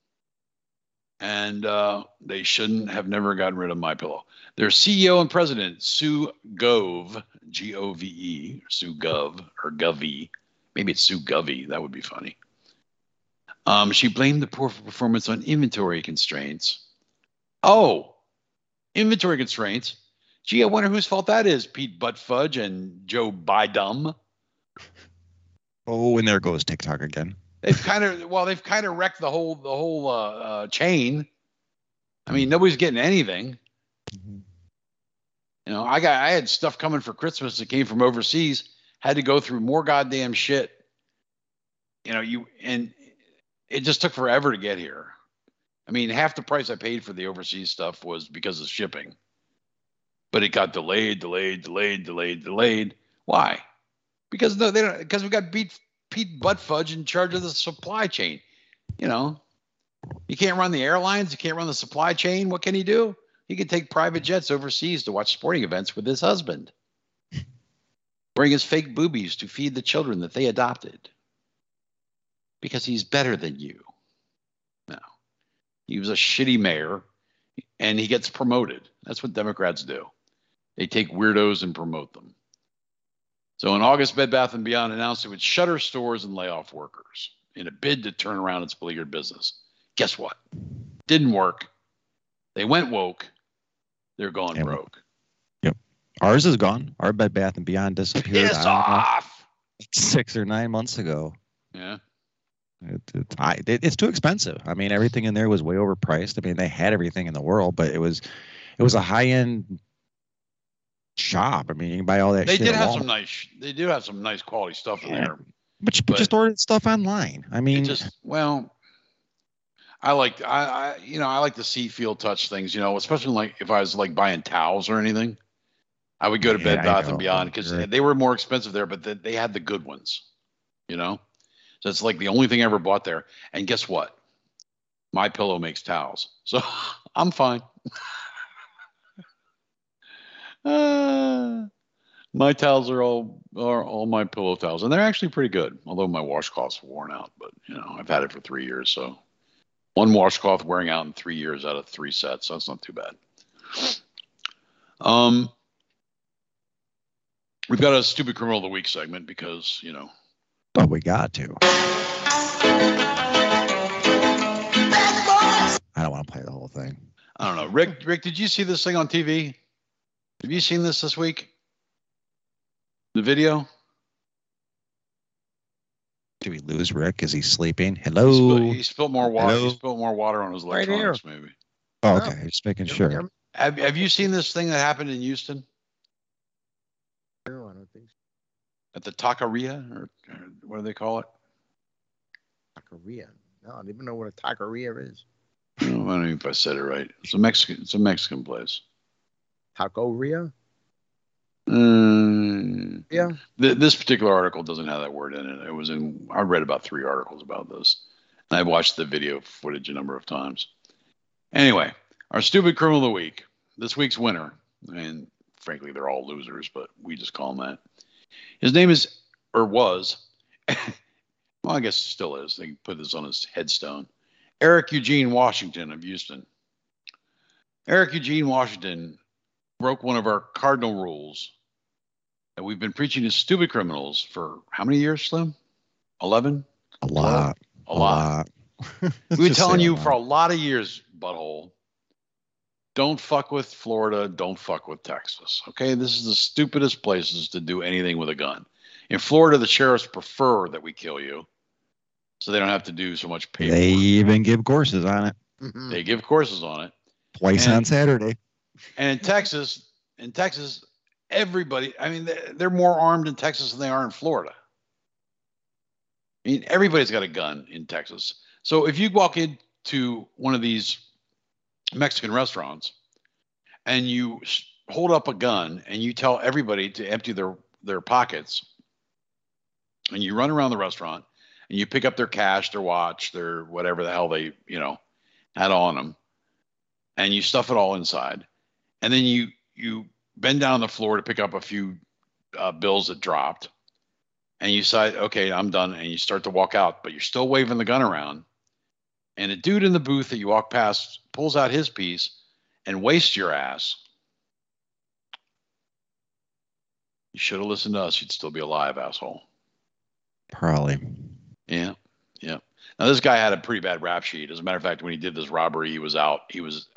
And they shouldn't have never gotten rid of MyPillow. Their CEO and president, Sue Gove, G-O-V-E, Sue Gove, or Govey. Maybe it's Sue Govey. That would be funny. She blamed the poor performance on inventory constraints. Oh, inventory constraints. Gee, I wonder whose fault that is. Pete Buttfudge and Joe Biden. Oh, and there goes TikTok again. They've kind of wrecked the whole chain. I mean, nobody's getting anything. Mm-hmm. I had stuff coming for Christmas that came from overseas. Had to go through more goddamn shit. And it just took forever to get here. I mean, half the price I paid for the overseas stuff was because of shipping. But it got delayed. Why? Because we got Pete Buttfudge in charge of the supply chain. You can't run the airlines. You can't run the supply chain. What can he do? He can take private jets overseas to watch sporting events with his husband, wearing his fake boobies to feed the children that they adopted. Because he's better than you. No. He was a shitty mayor, and he gets promoted. That's what Democrats do. They take weirdos and promote them. So in August, Bed Bath & Beyond announced it would shutter stores and lay off workers in a bid to turn around its beleaguered business. Guess what? Didn't work. They went woke. They're gone broke. Yep. Ours is gone. Our Bed Bath & Beyond disappeared. Piss off! 6 or 9 months ago. Yeah. It's too expensive. I mean, everything in there was way overpriced. I mean, they had everything in the world, but it was a high-end shop. I mean, you can buy all that shit. They do have some nice quality stuff in there. But just order stuff online. I mean, I like the see, feel, touch things, especially like if I was like buying towels or anything. I would go to Bed Bath & Beyond because they were more expensive there, but they had the good ones, So it's like the only thing I ever bought there. And guess what? MyPillow makes towels. So I'm fine. My towels are all MyPillow towels, and they're actually pretty good. Although my washcloth's worn out, but I've had it for 3 years, so one washcloth wearing out in 3 years out of 3 sets. So that's not too bad. We've got a stupid criminal of the week segment because But we got to. I don't want to play the whole thing. I don't know, Rick. Did you see this thing on TV? Have you seen this week? The video? Do we lose Rick? Is he sleeping? Hello? He spilled more water. Hello? He spilled more water on his electronics, maybe. Oh, okay. Just making sure. Have you seen this thing that happened in Houston? No, I don't think so. At the Taqueria, or what do they call it? Taqueria. No, I don't even know what a taqueria is. I don't know if I said it right. It's a Mexican place. Taco-ria? Yeah. This particular article doesn't have that word in it. I read about 3 articles about this. And I've watched the video footage a number of times. Anyway, our stupid criminal of the week. This week's winner. And frankly, they're all losers, but we just call him that. His name is, or was, well, I guess it still is. They put this on his headstone. Eric Eugene Washington of Houston. Eric Eugene Washington broke one of our cardinal rules that we've been preaching to stupid criminals for how many years, Slim? 11? A lot. A lot. We've been telling you for a lot of years, butthole, don't fuck with Florida, don't fuck with Texas. Okay, this is the stupidest places to do anything with a gun. In Florida, the sheriffs prefer that we kill you, so they don't have to do so much paperwork. They even give courses on it. They give courses on it. Twice on Saturday. And in Texas, everybody, I mean, they're more armed in Texas than they are in Florida. I mean, everybody's got a gun in Texas. So if you walk into one of these Mexican restaurants and you hold up a gun and you tell everybody to empty their pockets, and you run around the restaurant and you pick up their cash, their watch, their whatever the hell they, had on them, and you stuff it all inside, and then you bend down on the floor to pick up a few bills that dropped, and you decide, okay, I'm done, and you start to walk out, but you're still waving the gun around, and a dude in the booth that you walk past pulls out his piece and wastes your ass. You should have listened to us. You'd still be alive, asshole. Probably. Yeah. Now this guy had a pretty bad rap sheet. As a matter of fact, when he did this robbery, he was out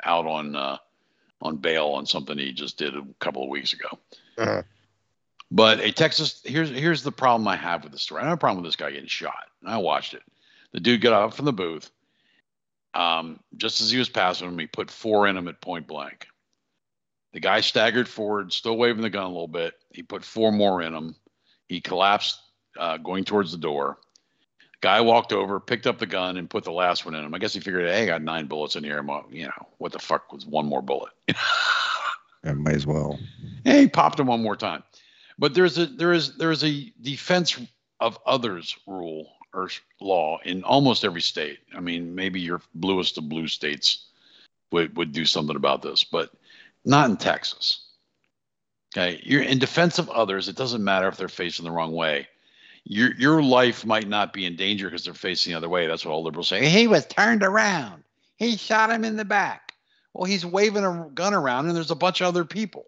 on bail on something he just did a couple of weeks ago. Uh-huh. But here's the problem I have with the story. I don't have a problem with this guy getting shot. I watched it. The dude got out from the booth. Just as he was passing him, he put 4 in him at point blank. The guy staggered forward, still waving the gun a little bit. He put 4 more in him. He collapsed, going towards the door. Guy walked over, picked up the gun, and put the last one in him. I guess he figured, hey, I got 9 bullets in here. What the fuck was 1 more bullet? Yeah, might as well. Hey, he popped him 1 more time. But there is a defense of others rule or law in almost every state. I mean, maybe your bluest of blue states would do something about this, but not in Texas. Okay, you're in defense of others. It doesn't matter if they're facing the wrong way. Your life might not be in danger because they're facing the other way. That's what all liberals say. He was turned around. He shot him in the back. Well, he's waving a gun around, and there's a bunch of other people.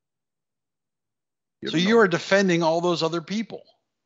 So you are defending all those other people.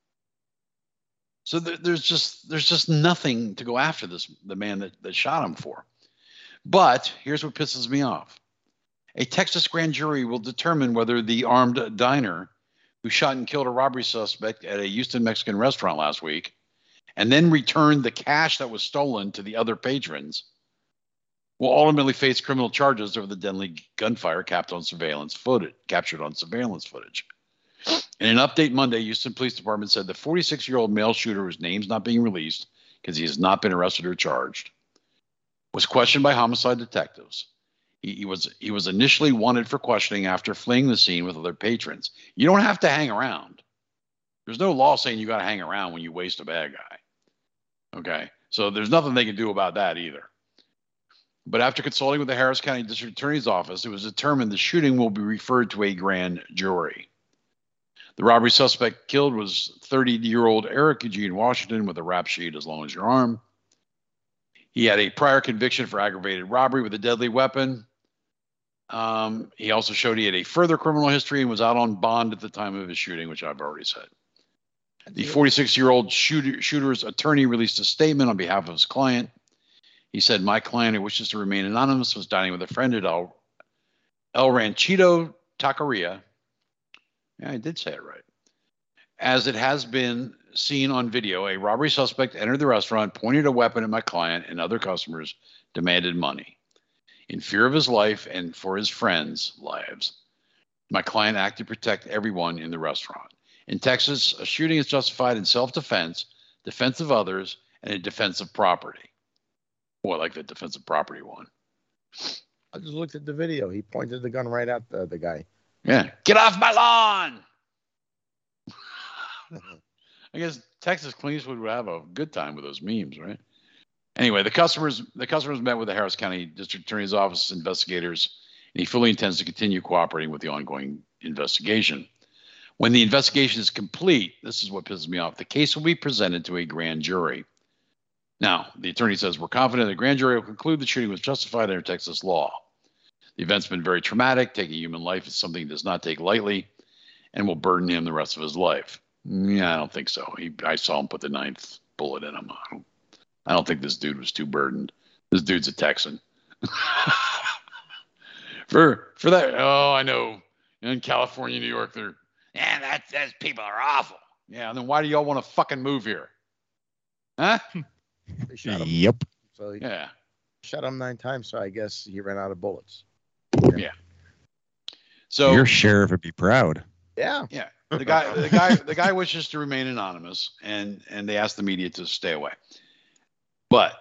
So there's just nothing to go after the man that shot him for. But here's what pisses me off. A Texas grand jury will determine whether the armed diner who shot and killed a robbery suspect at a Houston Mexican restaurant last week and then returned the cash that was stolen to the other patrons will ultimately face criminal charges over the deadly gunfire captured on surveillance footage. In an update Monday, Houston Police Department said the 46-year-old male shooter, whose name's not being released because he has not been arrested or charged, was questioned by homicide detectives. He was initially wanted for questioning after fleeing the scene with other patrons. You don't have to hang around. There's no law saying you got to hang around when you waste a bad guy. Okay, so there's nothing they can do about that either. But after consulting with the Harris County District Attorney's Office, it was determined the shooting will be referred to a grand jury. The robbery suspect killed was 30-year-old Eric Eugene Washington with a rap sheet as long as your arm. He had a prior conviction for aggravated robbery with a deadly weapon. He also showed he had a further criminal history and was out on bond at the time of his shooting, which I've already said. The 46-year-old shooter's attorney released a statement on behalf of his client. He said, "My client, who wishes to remain anonymous, was dining with a friend at El Ranchito Taqueria." Yeah, I did say it right. As it has been seen on video, a robbery suspect entered the restaurant, pointed a weapon at my client and other customers, demanded money. In fear of his life and for his friends' lives, my client acted to protect everyone in the restaurant. In Texas, a shooting is justified in self-defense, defense of others, and a defense of property. Boy, I like the defense of property one. I just looked at the video. He pointed the gun right at the guy. Yeah. Get off my lawn! I guess Texas Clint would have a good time with those memes, right? Anyway, the customers met with the Harris County District Attorney's Office investigators, and he fully intends to continue cooperating with the ongoing investigation. When the investigation is complete, this is what pisses me off, the case will be presented to a grand jury. Now, the attorney says, we're confident the grand jury will conclude the shooting was justified under Texas law. The event's been very traumatic. Taking human life is something he does not take lightly and will burden him the rest of his life. Yeah, I don't think so. I saw him put the 9th bullet in him. I don't think this dude was too burdened. This dude's a Texan. for that, oh, I know. In California, New York, those people are awful. Yeah, and then why do y'all want to fucking move here? Huh? Yep. So yeah. Shot him 9 times, so I guess he ran out of bullets. Yeah. So your sheriff would be proud. Yeah. Yeah. The guy wishes to remain anonymous, and they ask the media to stay away. But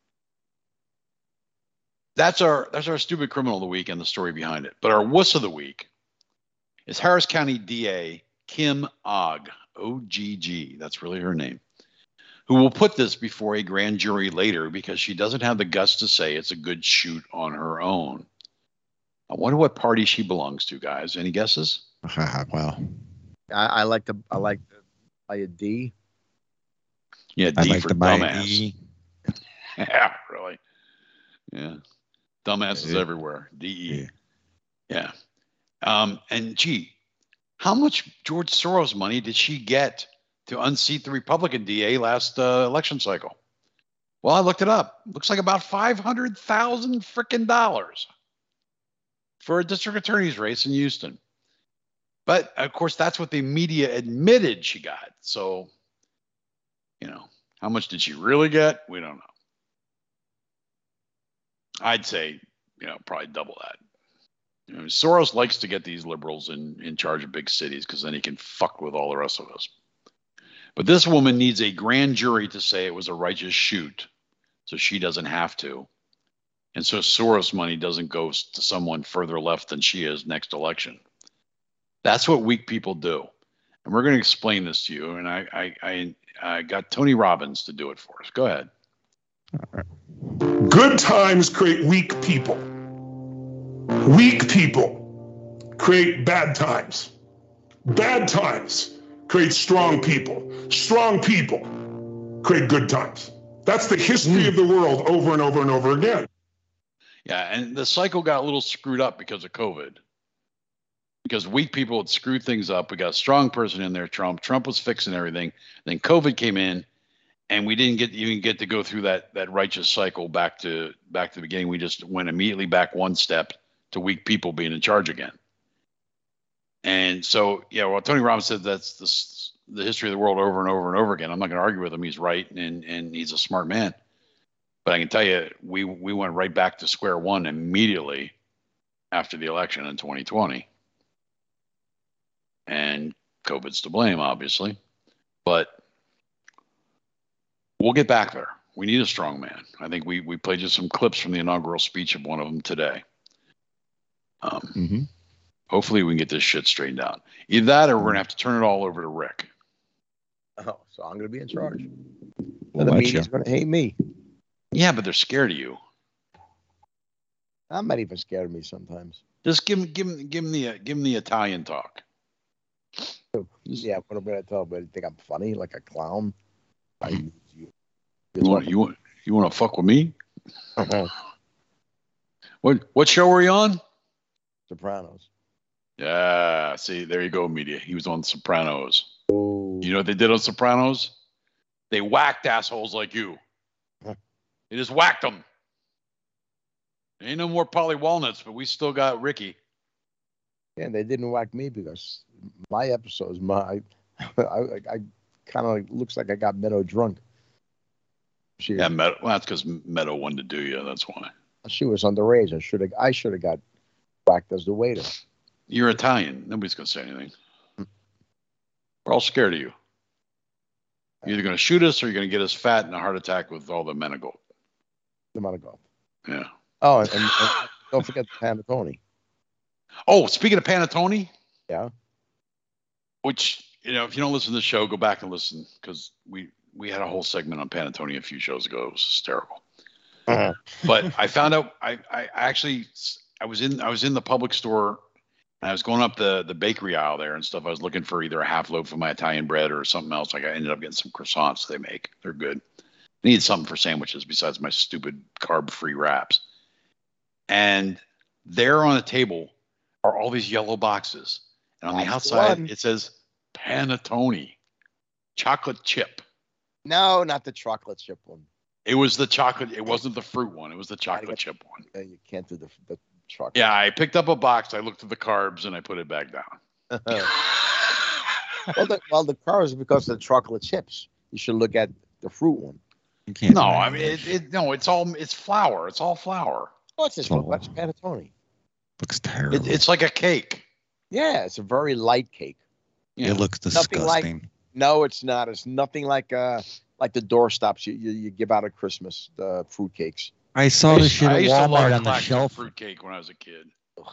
that's our stupid criminal of the week and the story behind it. But our wuss of the week is Harris County DA Kim Ogg, O-G-G. That's really her name. Who will put this before a grand jury later because she doesn't have the guts to say it's a good shoot on her own. I wonder what party she belongs to, guys. Any guesses? Well, I like to buy a D. Yeah, D I like for to buy dumbass. a D. Yeah, really. Yeah, dumbasses everywhere. D-E. Yeah. And gee, how much George Soros money did she get to unseat the Republican DA last election cycle? Well, I looked it up. Looks like about $500,000 frickin' dollars for a district attorney's race in Houston. But of course, that's what the media admitted she got. So, how much did she really get? We don't know. I'd say, probably double that. Soros likes to get these liberals in charge of big cities because then he can fuck with all the rest of us. But this woman needs a grand jury to say it was a righteous shoot, so she doesn't have to. And so Soros money doesn't go to someone further left than she is next election. That's what weak people do. And we're going to explain this to you. And I got Tony Robbins to do it for us. Go ahead. Good times create weak people. Weak people create bad times. Bad times create strong people. Strong people create good times. That's the history of the world over and over and over again. Yeah, and the cycle got a little screwed up because of COVID. Because weak people had screwed things up. We got a strong person in there, Trump. Trump was fixing everything. Then COVID came in, and we didn't even get to go through that righteous cycle back to the beginning. We just went immediately back one step to weak people being in charge again. And so, yeah, well, Tony Robbins said that's the history of the world over and over and over again. I'm not going to argue with him. He's right, and he's a smart man. But I can tell you, we went right back to square one immediately after the election in 2020. And COVID's to blame, obviously. But we'll get back there. We need a strong man. I think we played you some clips from the inaugural speech of one of them today. Hopefully we can get this shit straightened out. Either that or we're going to have to turn it all over to Rick. Oh, so I'm going to be in charge. We'll the let media's you. going to hate me. Yeah, but they're scared of you. I'm not even scared of me sometimes. Just give him the Italian talk. Yeah, what am I going to tell? But think I'm funny, like a clown? You want to fuck with me? What show were you on? Sopranos. Yeah, see, there you go, media. He was on Sopranos. Oh. You know what they did on Sopranos? They whacked assholes like you. They just whacked them. Ain't no more Polly Walnuts, but we still got Ricky. Yeah, they didn't whack me because my episodes, I kind of looks like I got Meadow drunk. Yeah, Meadow. Well, that's because Meadow wanted to do you. That's why. She was underage. I should have got whacked as the waiter. You're Italian. Nobody's gonna say anything. We're all scared of you. You're either gonna shoot us or you're gonna get us fat and a heart attack with all the Menegold. The Menegold. Yeah. Oh, and don't forget the Panettone. Oh, speaking of Panettone. Yeah. Which, if you don't listen to the show, go back and listen because we had a whole segment on Panettone a few shows ago. It was hysterical. But I found out I was in the public store. And I was going up the bakery aisle there and stuff. I was looking for either a half loaf of my Italian bread or something else. Like I ended up getting some croissants they make. They're good. I need something for sandwiches besides my stupid carb-free wraps. And there on the table are all these yellow boxes. And on the outside, it says Panettone chocolate chip. No, not the chocolate chip one. It was the chocolate. It wasn't the fruit one. It was the chocolate chip one. You can't do the chocolate. Yeah, I picked up a box. I looked at the carbs and I put it back down. well, the carbs are because of the chocolate chips. You should look at the fruit one. No, I mean it's flour. It's all flour. What's this one? That's Panettone. Looks terrible. It's like a cake. Yeah, it's a very light cake. Yeah. It looks disgusting. No, it's not. It's nothing like the doorstops you give out at Christmas, the fruit cakes. I saw this shit at Walmart on the classic shelf. Fruit cake when I was a kid. Ugh.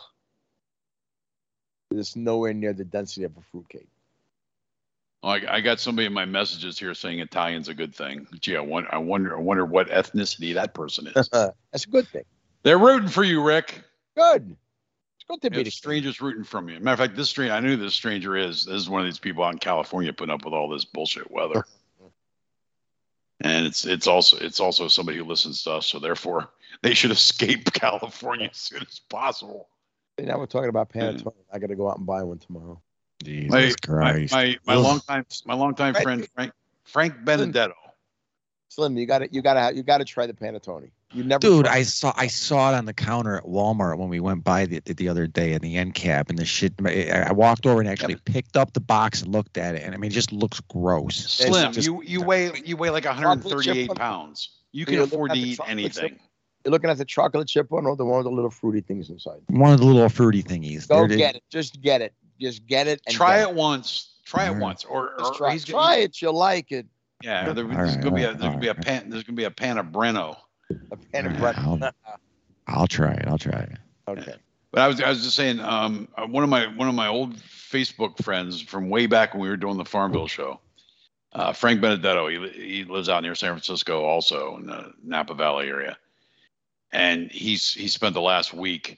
It's nowhere near the density of a fruit cake. I got somebody in my messages here saying Italian's a good thing. Gee, I wonder what ethnicity that person is. That's a good thing. They're rooting for you, Rick. Good. It's good to be the strangers rooting from you. Matter of fact, this stranger, I knew this stranger is. This is one of these people out in California putting up with all this bullshit weather. And it's also somebody who listens to us, so therefore they should escape California as soon as possible. Now we're talking about Panettone. I got to go out and buy one tomorrow. Jesus Christ! My longtime friend Frank Benedetto. Slim, you got to try the Panettone. You never. Dude, I saw it on the counter at Walmart when we went by the other day in the end cap, and the shit. I walked over and actually picked up the box and looked at it, and I mean, it just looks gross. Slim, you weigh like 138 pounds. You can afford to eat anything. You're looking at the chocolate chip one or the one with the little fruity things inside? One of the little fruity thingies. Go get it. Just get it. Just get it. And try it once. Try it once, or try it. You'll like it. Yeah, there's gonna be a pan of Breno. A pan of Breno. I'll try it. Okay. But I was just saying, one of my old Facebook friends from way back when we were doing the Farmville show, Frank Benedetto. He lives out near San Francisco, also in the Napa Valley area, and he spent the last week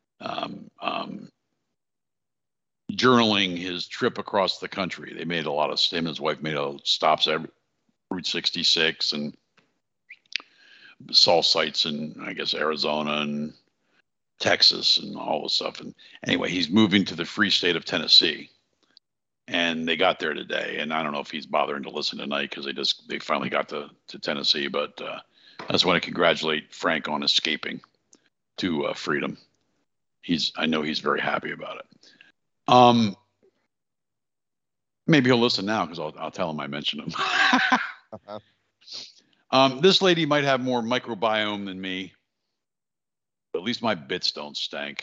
journaling his trip across the country. They made him and his wife made stops at Route 66 and saw sites in, I guess, Arizona and Texas and all this stuff. And anyway, he's moving to the free state of Tennessee, and they got there today. And I don't know if he's bothering to listen tonight because they finally got to Tennessee. But I just want to congratulate Frank on escaping to freedom. I know he's very happy about it. Maybe he'll listen now because I'll tell him I mentioned him. This lady might have more microbiome than me, but at least my bits don't stank.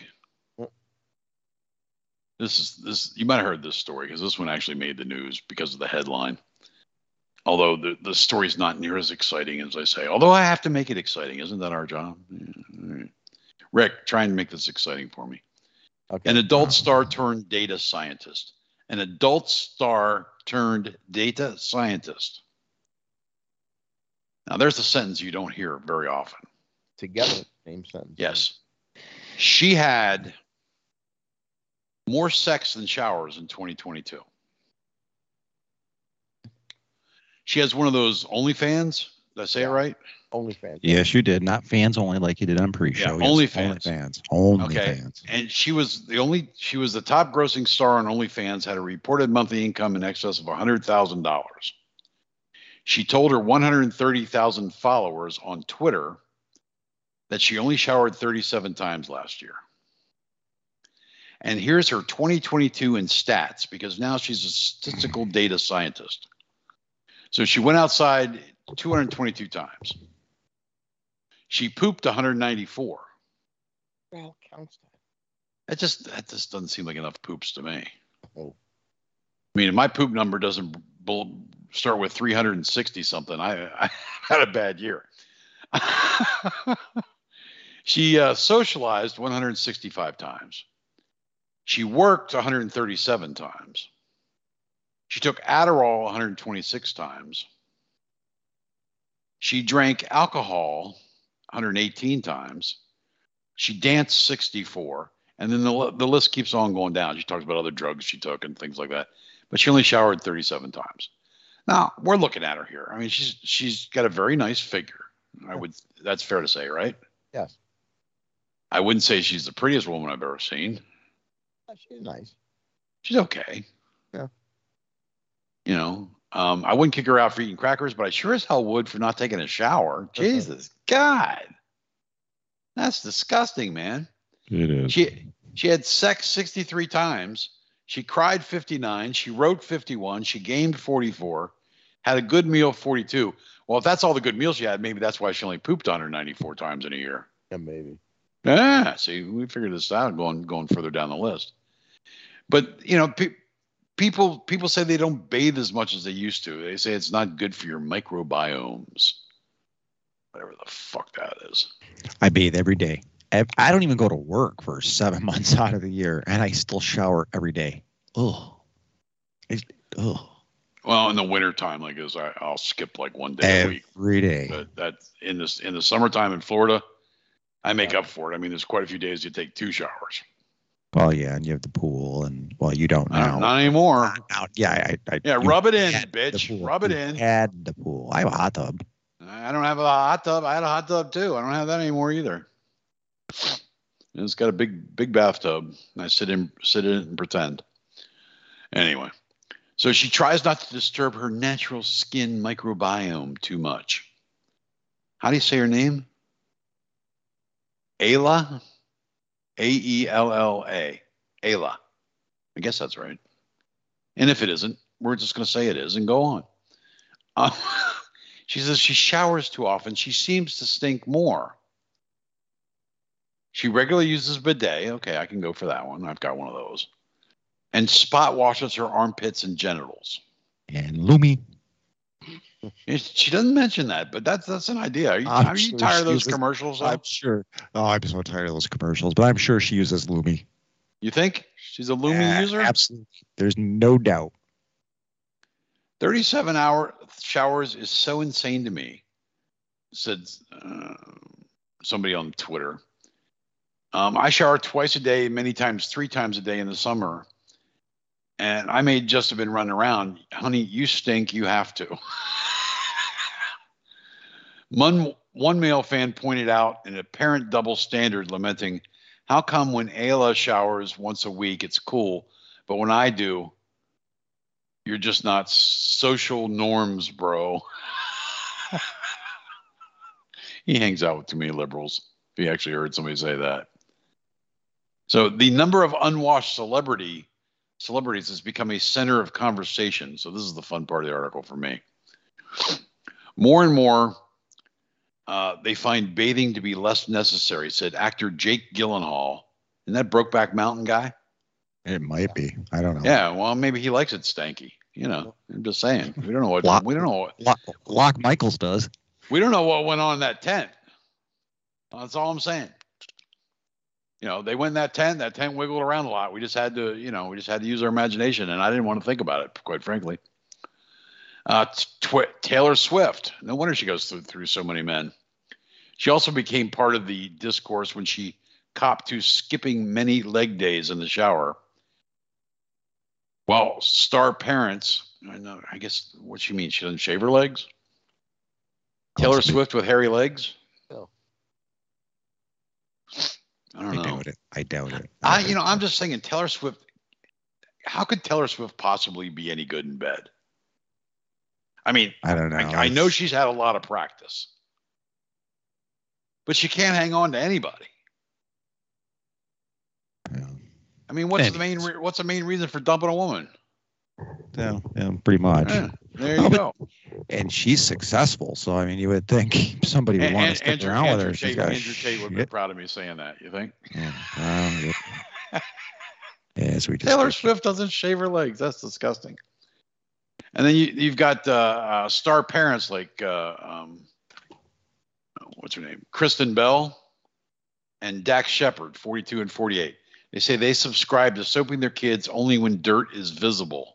This you might have heard this story because this one actually made the news because of the headline. Although the story's not near as exciting as I say. Although I have to make it exciting, isn't that our job? Yeah. Rick, try and make this exciting for me. Okay. An adult star turned data scientist. An adult star turned data scientist. Now, there's a sentence you don't hear very often. Together, same sentence. Yes. She had more sex than showers in 2022. She has one of those OnlyFans. Did I say it right? OnlyFans. Yes, you did. Not fans only like you did on pre-show. Yeah, OnlyFans. Okay. And she was the top grossing star on OnlyFans, had a reported monthly income in excess of $100,000. She told her 130,000 followers on Twitter that she only showered 37 times last year. And here's her 2022 in stats, because now she's a statistical data scientist. So she went outside 222 times. She pooped 194. Well, counts that just doesn't seem like enough poops to me. Oh. I mean, if my poop number doesn't start with 360 something, I had a bad year. She socialized 165 times. She worked 137 times. She took Adderall 126 times. She drank alcohol 118 times. She danced 64. And then the list keeps on going down. She talks about other drugs she took and things like that. But she only showered 37 times. Now, we're looking at her here. I mean, she's got a very nice figure. That's fair to say, right? Yes. I wouldn't say she's the prettiest woman I've ever seen. She's nice. She's okay. Yeah. You know, I wouldn't kick her out for eating crackers, but I sure as hell would for not taking a shower. Jesus God. That's disgusting, man. It is. She had sex 63 times. She cried 59. She wrote 51. She gamed 44. Had a good meal 42. Well, if that's all the good meals she had, maybe that's why she only pooped on her 94 times in a year. Yeah, maybe. Yeah, see, we figured this out going further down the list. But, you know, people say they don't bathe as much as they used to. They say it's not good for your microbiomes. Whatever the fuck that is. I bathe every day. I don't even go to work for 7 months out of the year, and I still shower every day. Ugh. Well, in the wintertime, like this, I'll skip like one day a week. Every day. But that's in the summertime in Florida, I make up for it. I mean, there's quite a few days you take 2 showers. Well, yeah, and you have the pool, and well, you don't now. Not anymore. Yeah, rub it in, bitch. Rub it in. Add the pool. I have a hot tub. I don't have a hot tub. I had a hot tub too. I don't have that anymore either. It's got a big bathtub. I sit in it and pretend. Anyway, so she tries not to disturb her natural skin microbiome too much. How do you say her name? Ayla? A-E-L-L-A. Ayla. I guess that's right. And if it isn't, we're just going to say it is and go on. She says she showers too often. She seems to stink more. She regularly uses bidet. Okay, I can go for that one. I've got one of those. And spot washes her armpits and genitals. And Lumi. She doesn't mention that, but that's an idea. Are you tired of those commercials? I'm sure. Oh, I'm so tired of those commercials, but I'm sure she uses Lumi. You think she's a Lumi user? Absolutely. There's no doubt. 37-hour showers is so insane to me, said somebody on Twitter. I shower twice a day, many times 3 times a day in the summer. And I may just have been running around. Honey, you stink. You have to. One male fan pointed out an apparent double standard, lamenting, how come when Ayla showers once a week, it's cool, but when I do, you're just not social norms, bro. He hangs out with too many liberals. If he actually heard somebody say that. So the number of unwashed celebrities has become a center of conversation. So this is the fun part of the article for me. More and more, they find bathing to be less necessary, said actor Jake Gyllenhaal. Isn't that Brokeback Mountain guy? It might be. I don't know. Yeah, well, maybe he likes it stanky. You know, I'm just saying. We don't know what. Locke Michaels does. We don't know what went on in that tent. That's all I'm saying. You know, they went in that tent. That tent wiggled around a lot. We just had to, use our imagination, and I didn't want to think about it, quite frankly. Taylor Swift. No wonder she goes through so many men. She also became part of the discourse when she copped to skipping many leg days in the shower. Well, star parents, I guess what she means, she doesn't shave her legs? Taylor Swift with hairy legs? No. I don't know. I doubt it. I'm just thinking Taylor Swift, how could Taylor Swift possibly be any good in bed? I mean, I don't know. I know she's had a lot of practice, but she can't hang on to anybody. Yeah. I mean, what's the main reason for dumping a woman? Yeah, pretty much. Yeah, there you go. And she's successful, so I mean, you would think somebody would want to stick around with her. She's got Andrew Tate would be proud of me saying that. You think? Yeah. Yes, we just Taylor Swift doesn't shave her legs. That's disgusting. And then you've got star parents like what's her name, Kristen Bell, and Dax Shepard, 42 and 48. They say they subscribe to soaping their kids only when dirt is visible.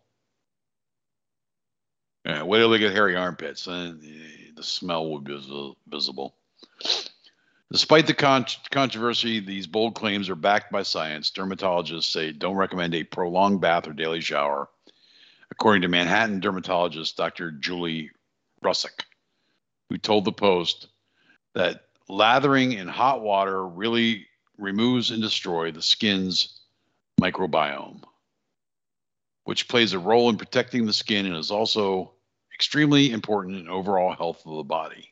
Yeah, wait till they get hairy armpits, and the smell will be visible. Despite the controversy, these bold claims are backed by science. Dermatologists say don't recommend a prolonged bath or daily shower, according to Manhattan dermatologist Dr. Julie Rusick, who told the Post that lathering in hot water really removes and destroys the skin's microbiome, which plays a role in protecting the skin and is also extremely important in overall health of the body.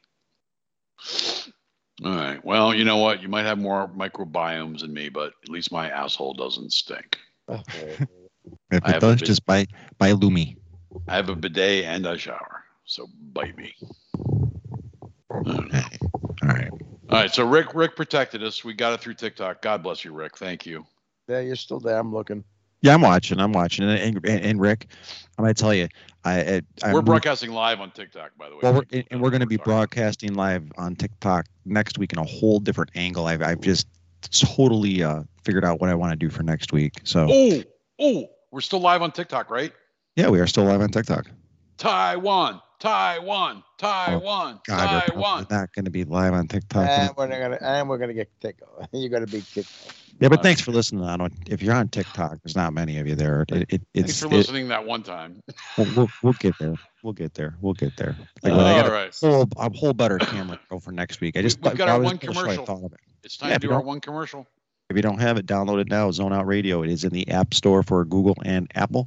All right. Well, you know what? You might have more microbiomes than me, but at least my asshole doesn't stink. If it does, just buy Lumi. I have a bidet and a shower, so bite me. All right. All right. So Rick protected us. We got it through TikTok. God bless you, Rick. Thank you. Yeah, you're still there. I'm looking. Yeah, I'm watching. And Rick, I'm going to tell you, we're broadcasting live on TikTok, by the way. Well, we're going to be broadcasting live on TikTok next week in a whole different angle. I've just totally figured out what I want to do for next week. So. Oh, we're still live on TikTok, right? Yeah, we are still live on TikTok. Taiwan. God, we're not going to be live on TikTok. And we're gonna get kicked off. You're gonna be kicked off. Yeah, but thanks for listening. If you're on TikTok, there's not many of you there. Thanks for listening that one time. We'll get there. We'll get there. Like, all I got right. a whole better camera go for next week. We've got our one commercial. It's time to do our one commercial. If you don't have it, download it now. Zone Out Radio. It is in the App Store for Google and Apple.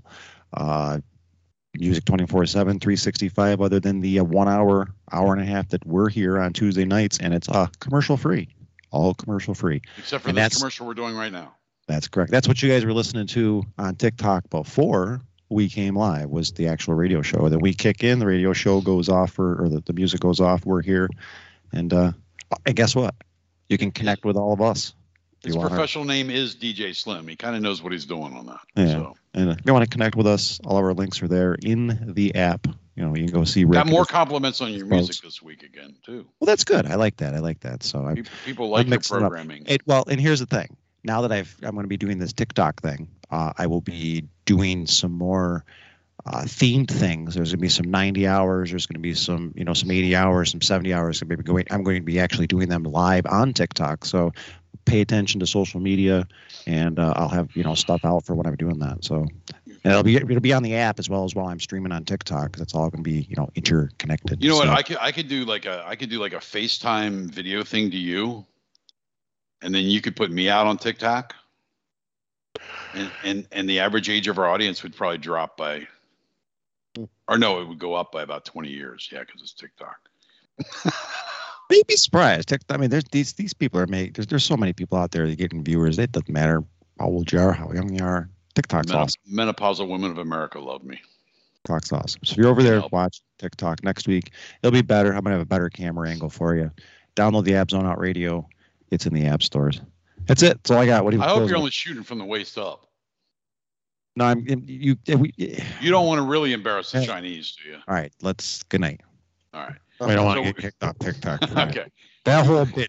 Music 24/7, 365. Other than the 1 hour and a half that we're here on Tuesday nights, and it's commercial free. All commercial free. Except for this commercial we're doing right now. That's correct. That's what you guys were listening to on TikTok before we came live, was the actual radio show. Then we kick in, the radio show goes off, or the music goes off. We're here. And guess what? You can connect with all of us. His professional name is DJ Slim. He kind of knows what he's doing on that. Yeah. So. And if you want to connect with us, all of our links are there in the app. You can go see Rick. Got more compliments on your music this week again, too. Well, that's good. I like that. So people like your programming. And here's the thing. Now that I'm going to be doing this TikTok thing, I will be doing some more themed things. There's going to be some 90 hours. There's going to be some 80 hours, some 70 hours. I'm going to be actually doing them live on TikTok. So pay attention to social media, and I'll have stuff out for when I'm doing that. So and it'll be on the app as well as while I'm streaming on TikTok, because it's all going to be interconnected. You know what? I could do like a FaceTime video thing to you, and then you could put me out on TikTok, and the average age of our audience would probably drop by, or no, it would go up by about 20 years. Yeah, because it's TikTok. You'd be surprised. I mean, there's these people are there's so many people out there that are getting viewers. It doesn't matter how old you are, how young you are. TikTok's awesome. Menopausal women of America love me. TikTok's awesome. So if you're over there, watch TikTok next week. It'll be better. I'm gonna have a better camera angle for you. Download the app, Zone Out Radio. It's in the app stores. That's it. That's all I got. I hope you're only shooting from the waist up. No, you don't want to really embarrass the Chinese, do you? All right. Good night. All right. I don't want to get kicked off TikTok. Okay. That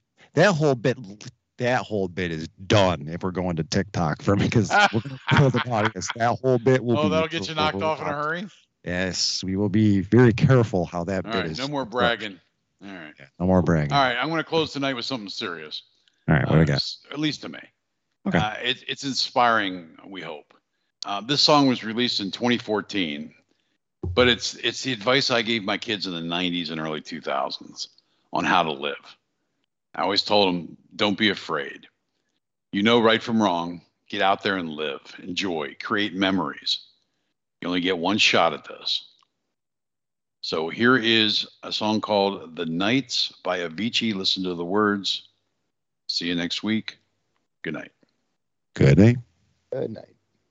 whole bit is done if we're going to TikTok for me, because we're going to kill the audience. That whole bit will be. That'll get you knocked off in a hurry? Yes, we will be very careful how that bit is. No more bragging. All right. No more bragging. All right. I'm going to close tonight with something serious. All right. What do we got? At least to me. Okay. It's inspiring, we hope. This song was released in 2014. But it's the advice I gave my kids in the 90s and early 2000s on how to live. I always told them, don't be afraid. You know right from wrong. Get out there and live. Enjoy. Create memories. You only get one shot at this. So here is a song called The Nights by Avicii. Listen to the words. See you next week. Good night. Good night. Good night.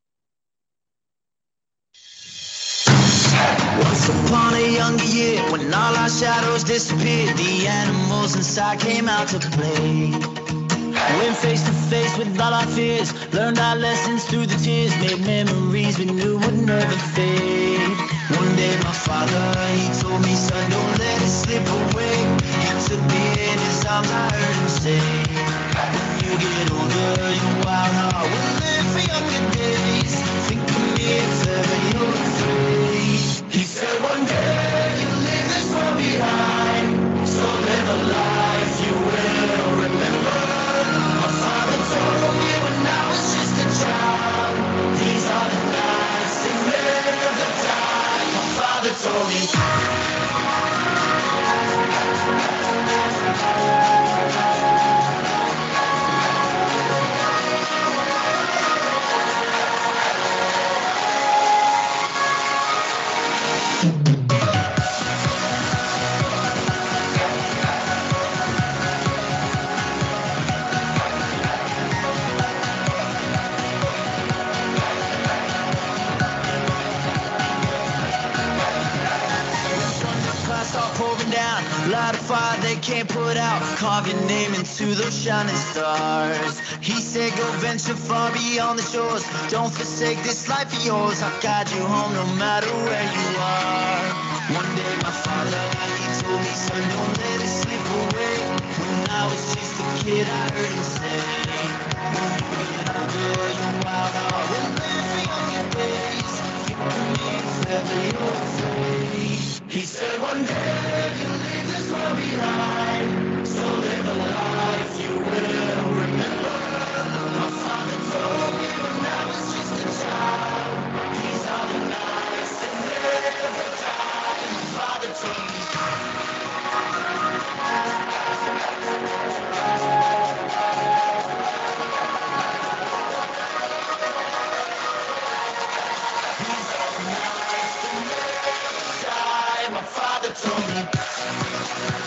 Once upon a younger year, when all our shadows disappeared, the animals inside came out to play. Went face to face with all our fears, learned our lessons through the tears, made memories we knew would never fade. One day my father, he told me, son, don't let it slip away. He took me in his arms, I heard him say, when you get older, your wild heart will live for younger days. Think of me if ever you're afraid. He said one day you'll leave this world behind, so live a life you will remember. told me. Light a fire they can't put out. Carve your name into those shining stars. He said go venture far beyond the shores. Don't forsake this life of yours. I'll guide you home no matter where you are. One day my father, he told me, son, don't let it slip away. When I was just a kid, I heard him say, when you get older, your wild heart will live for younger days. You remain forever your faith. He said one day you'll leave this world behind, so live a life you will remember. My father told me when I was just a child, these are the nights that never die. My father told me. These are the nights that never die. My father told me.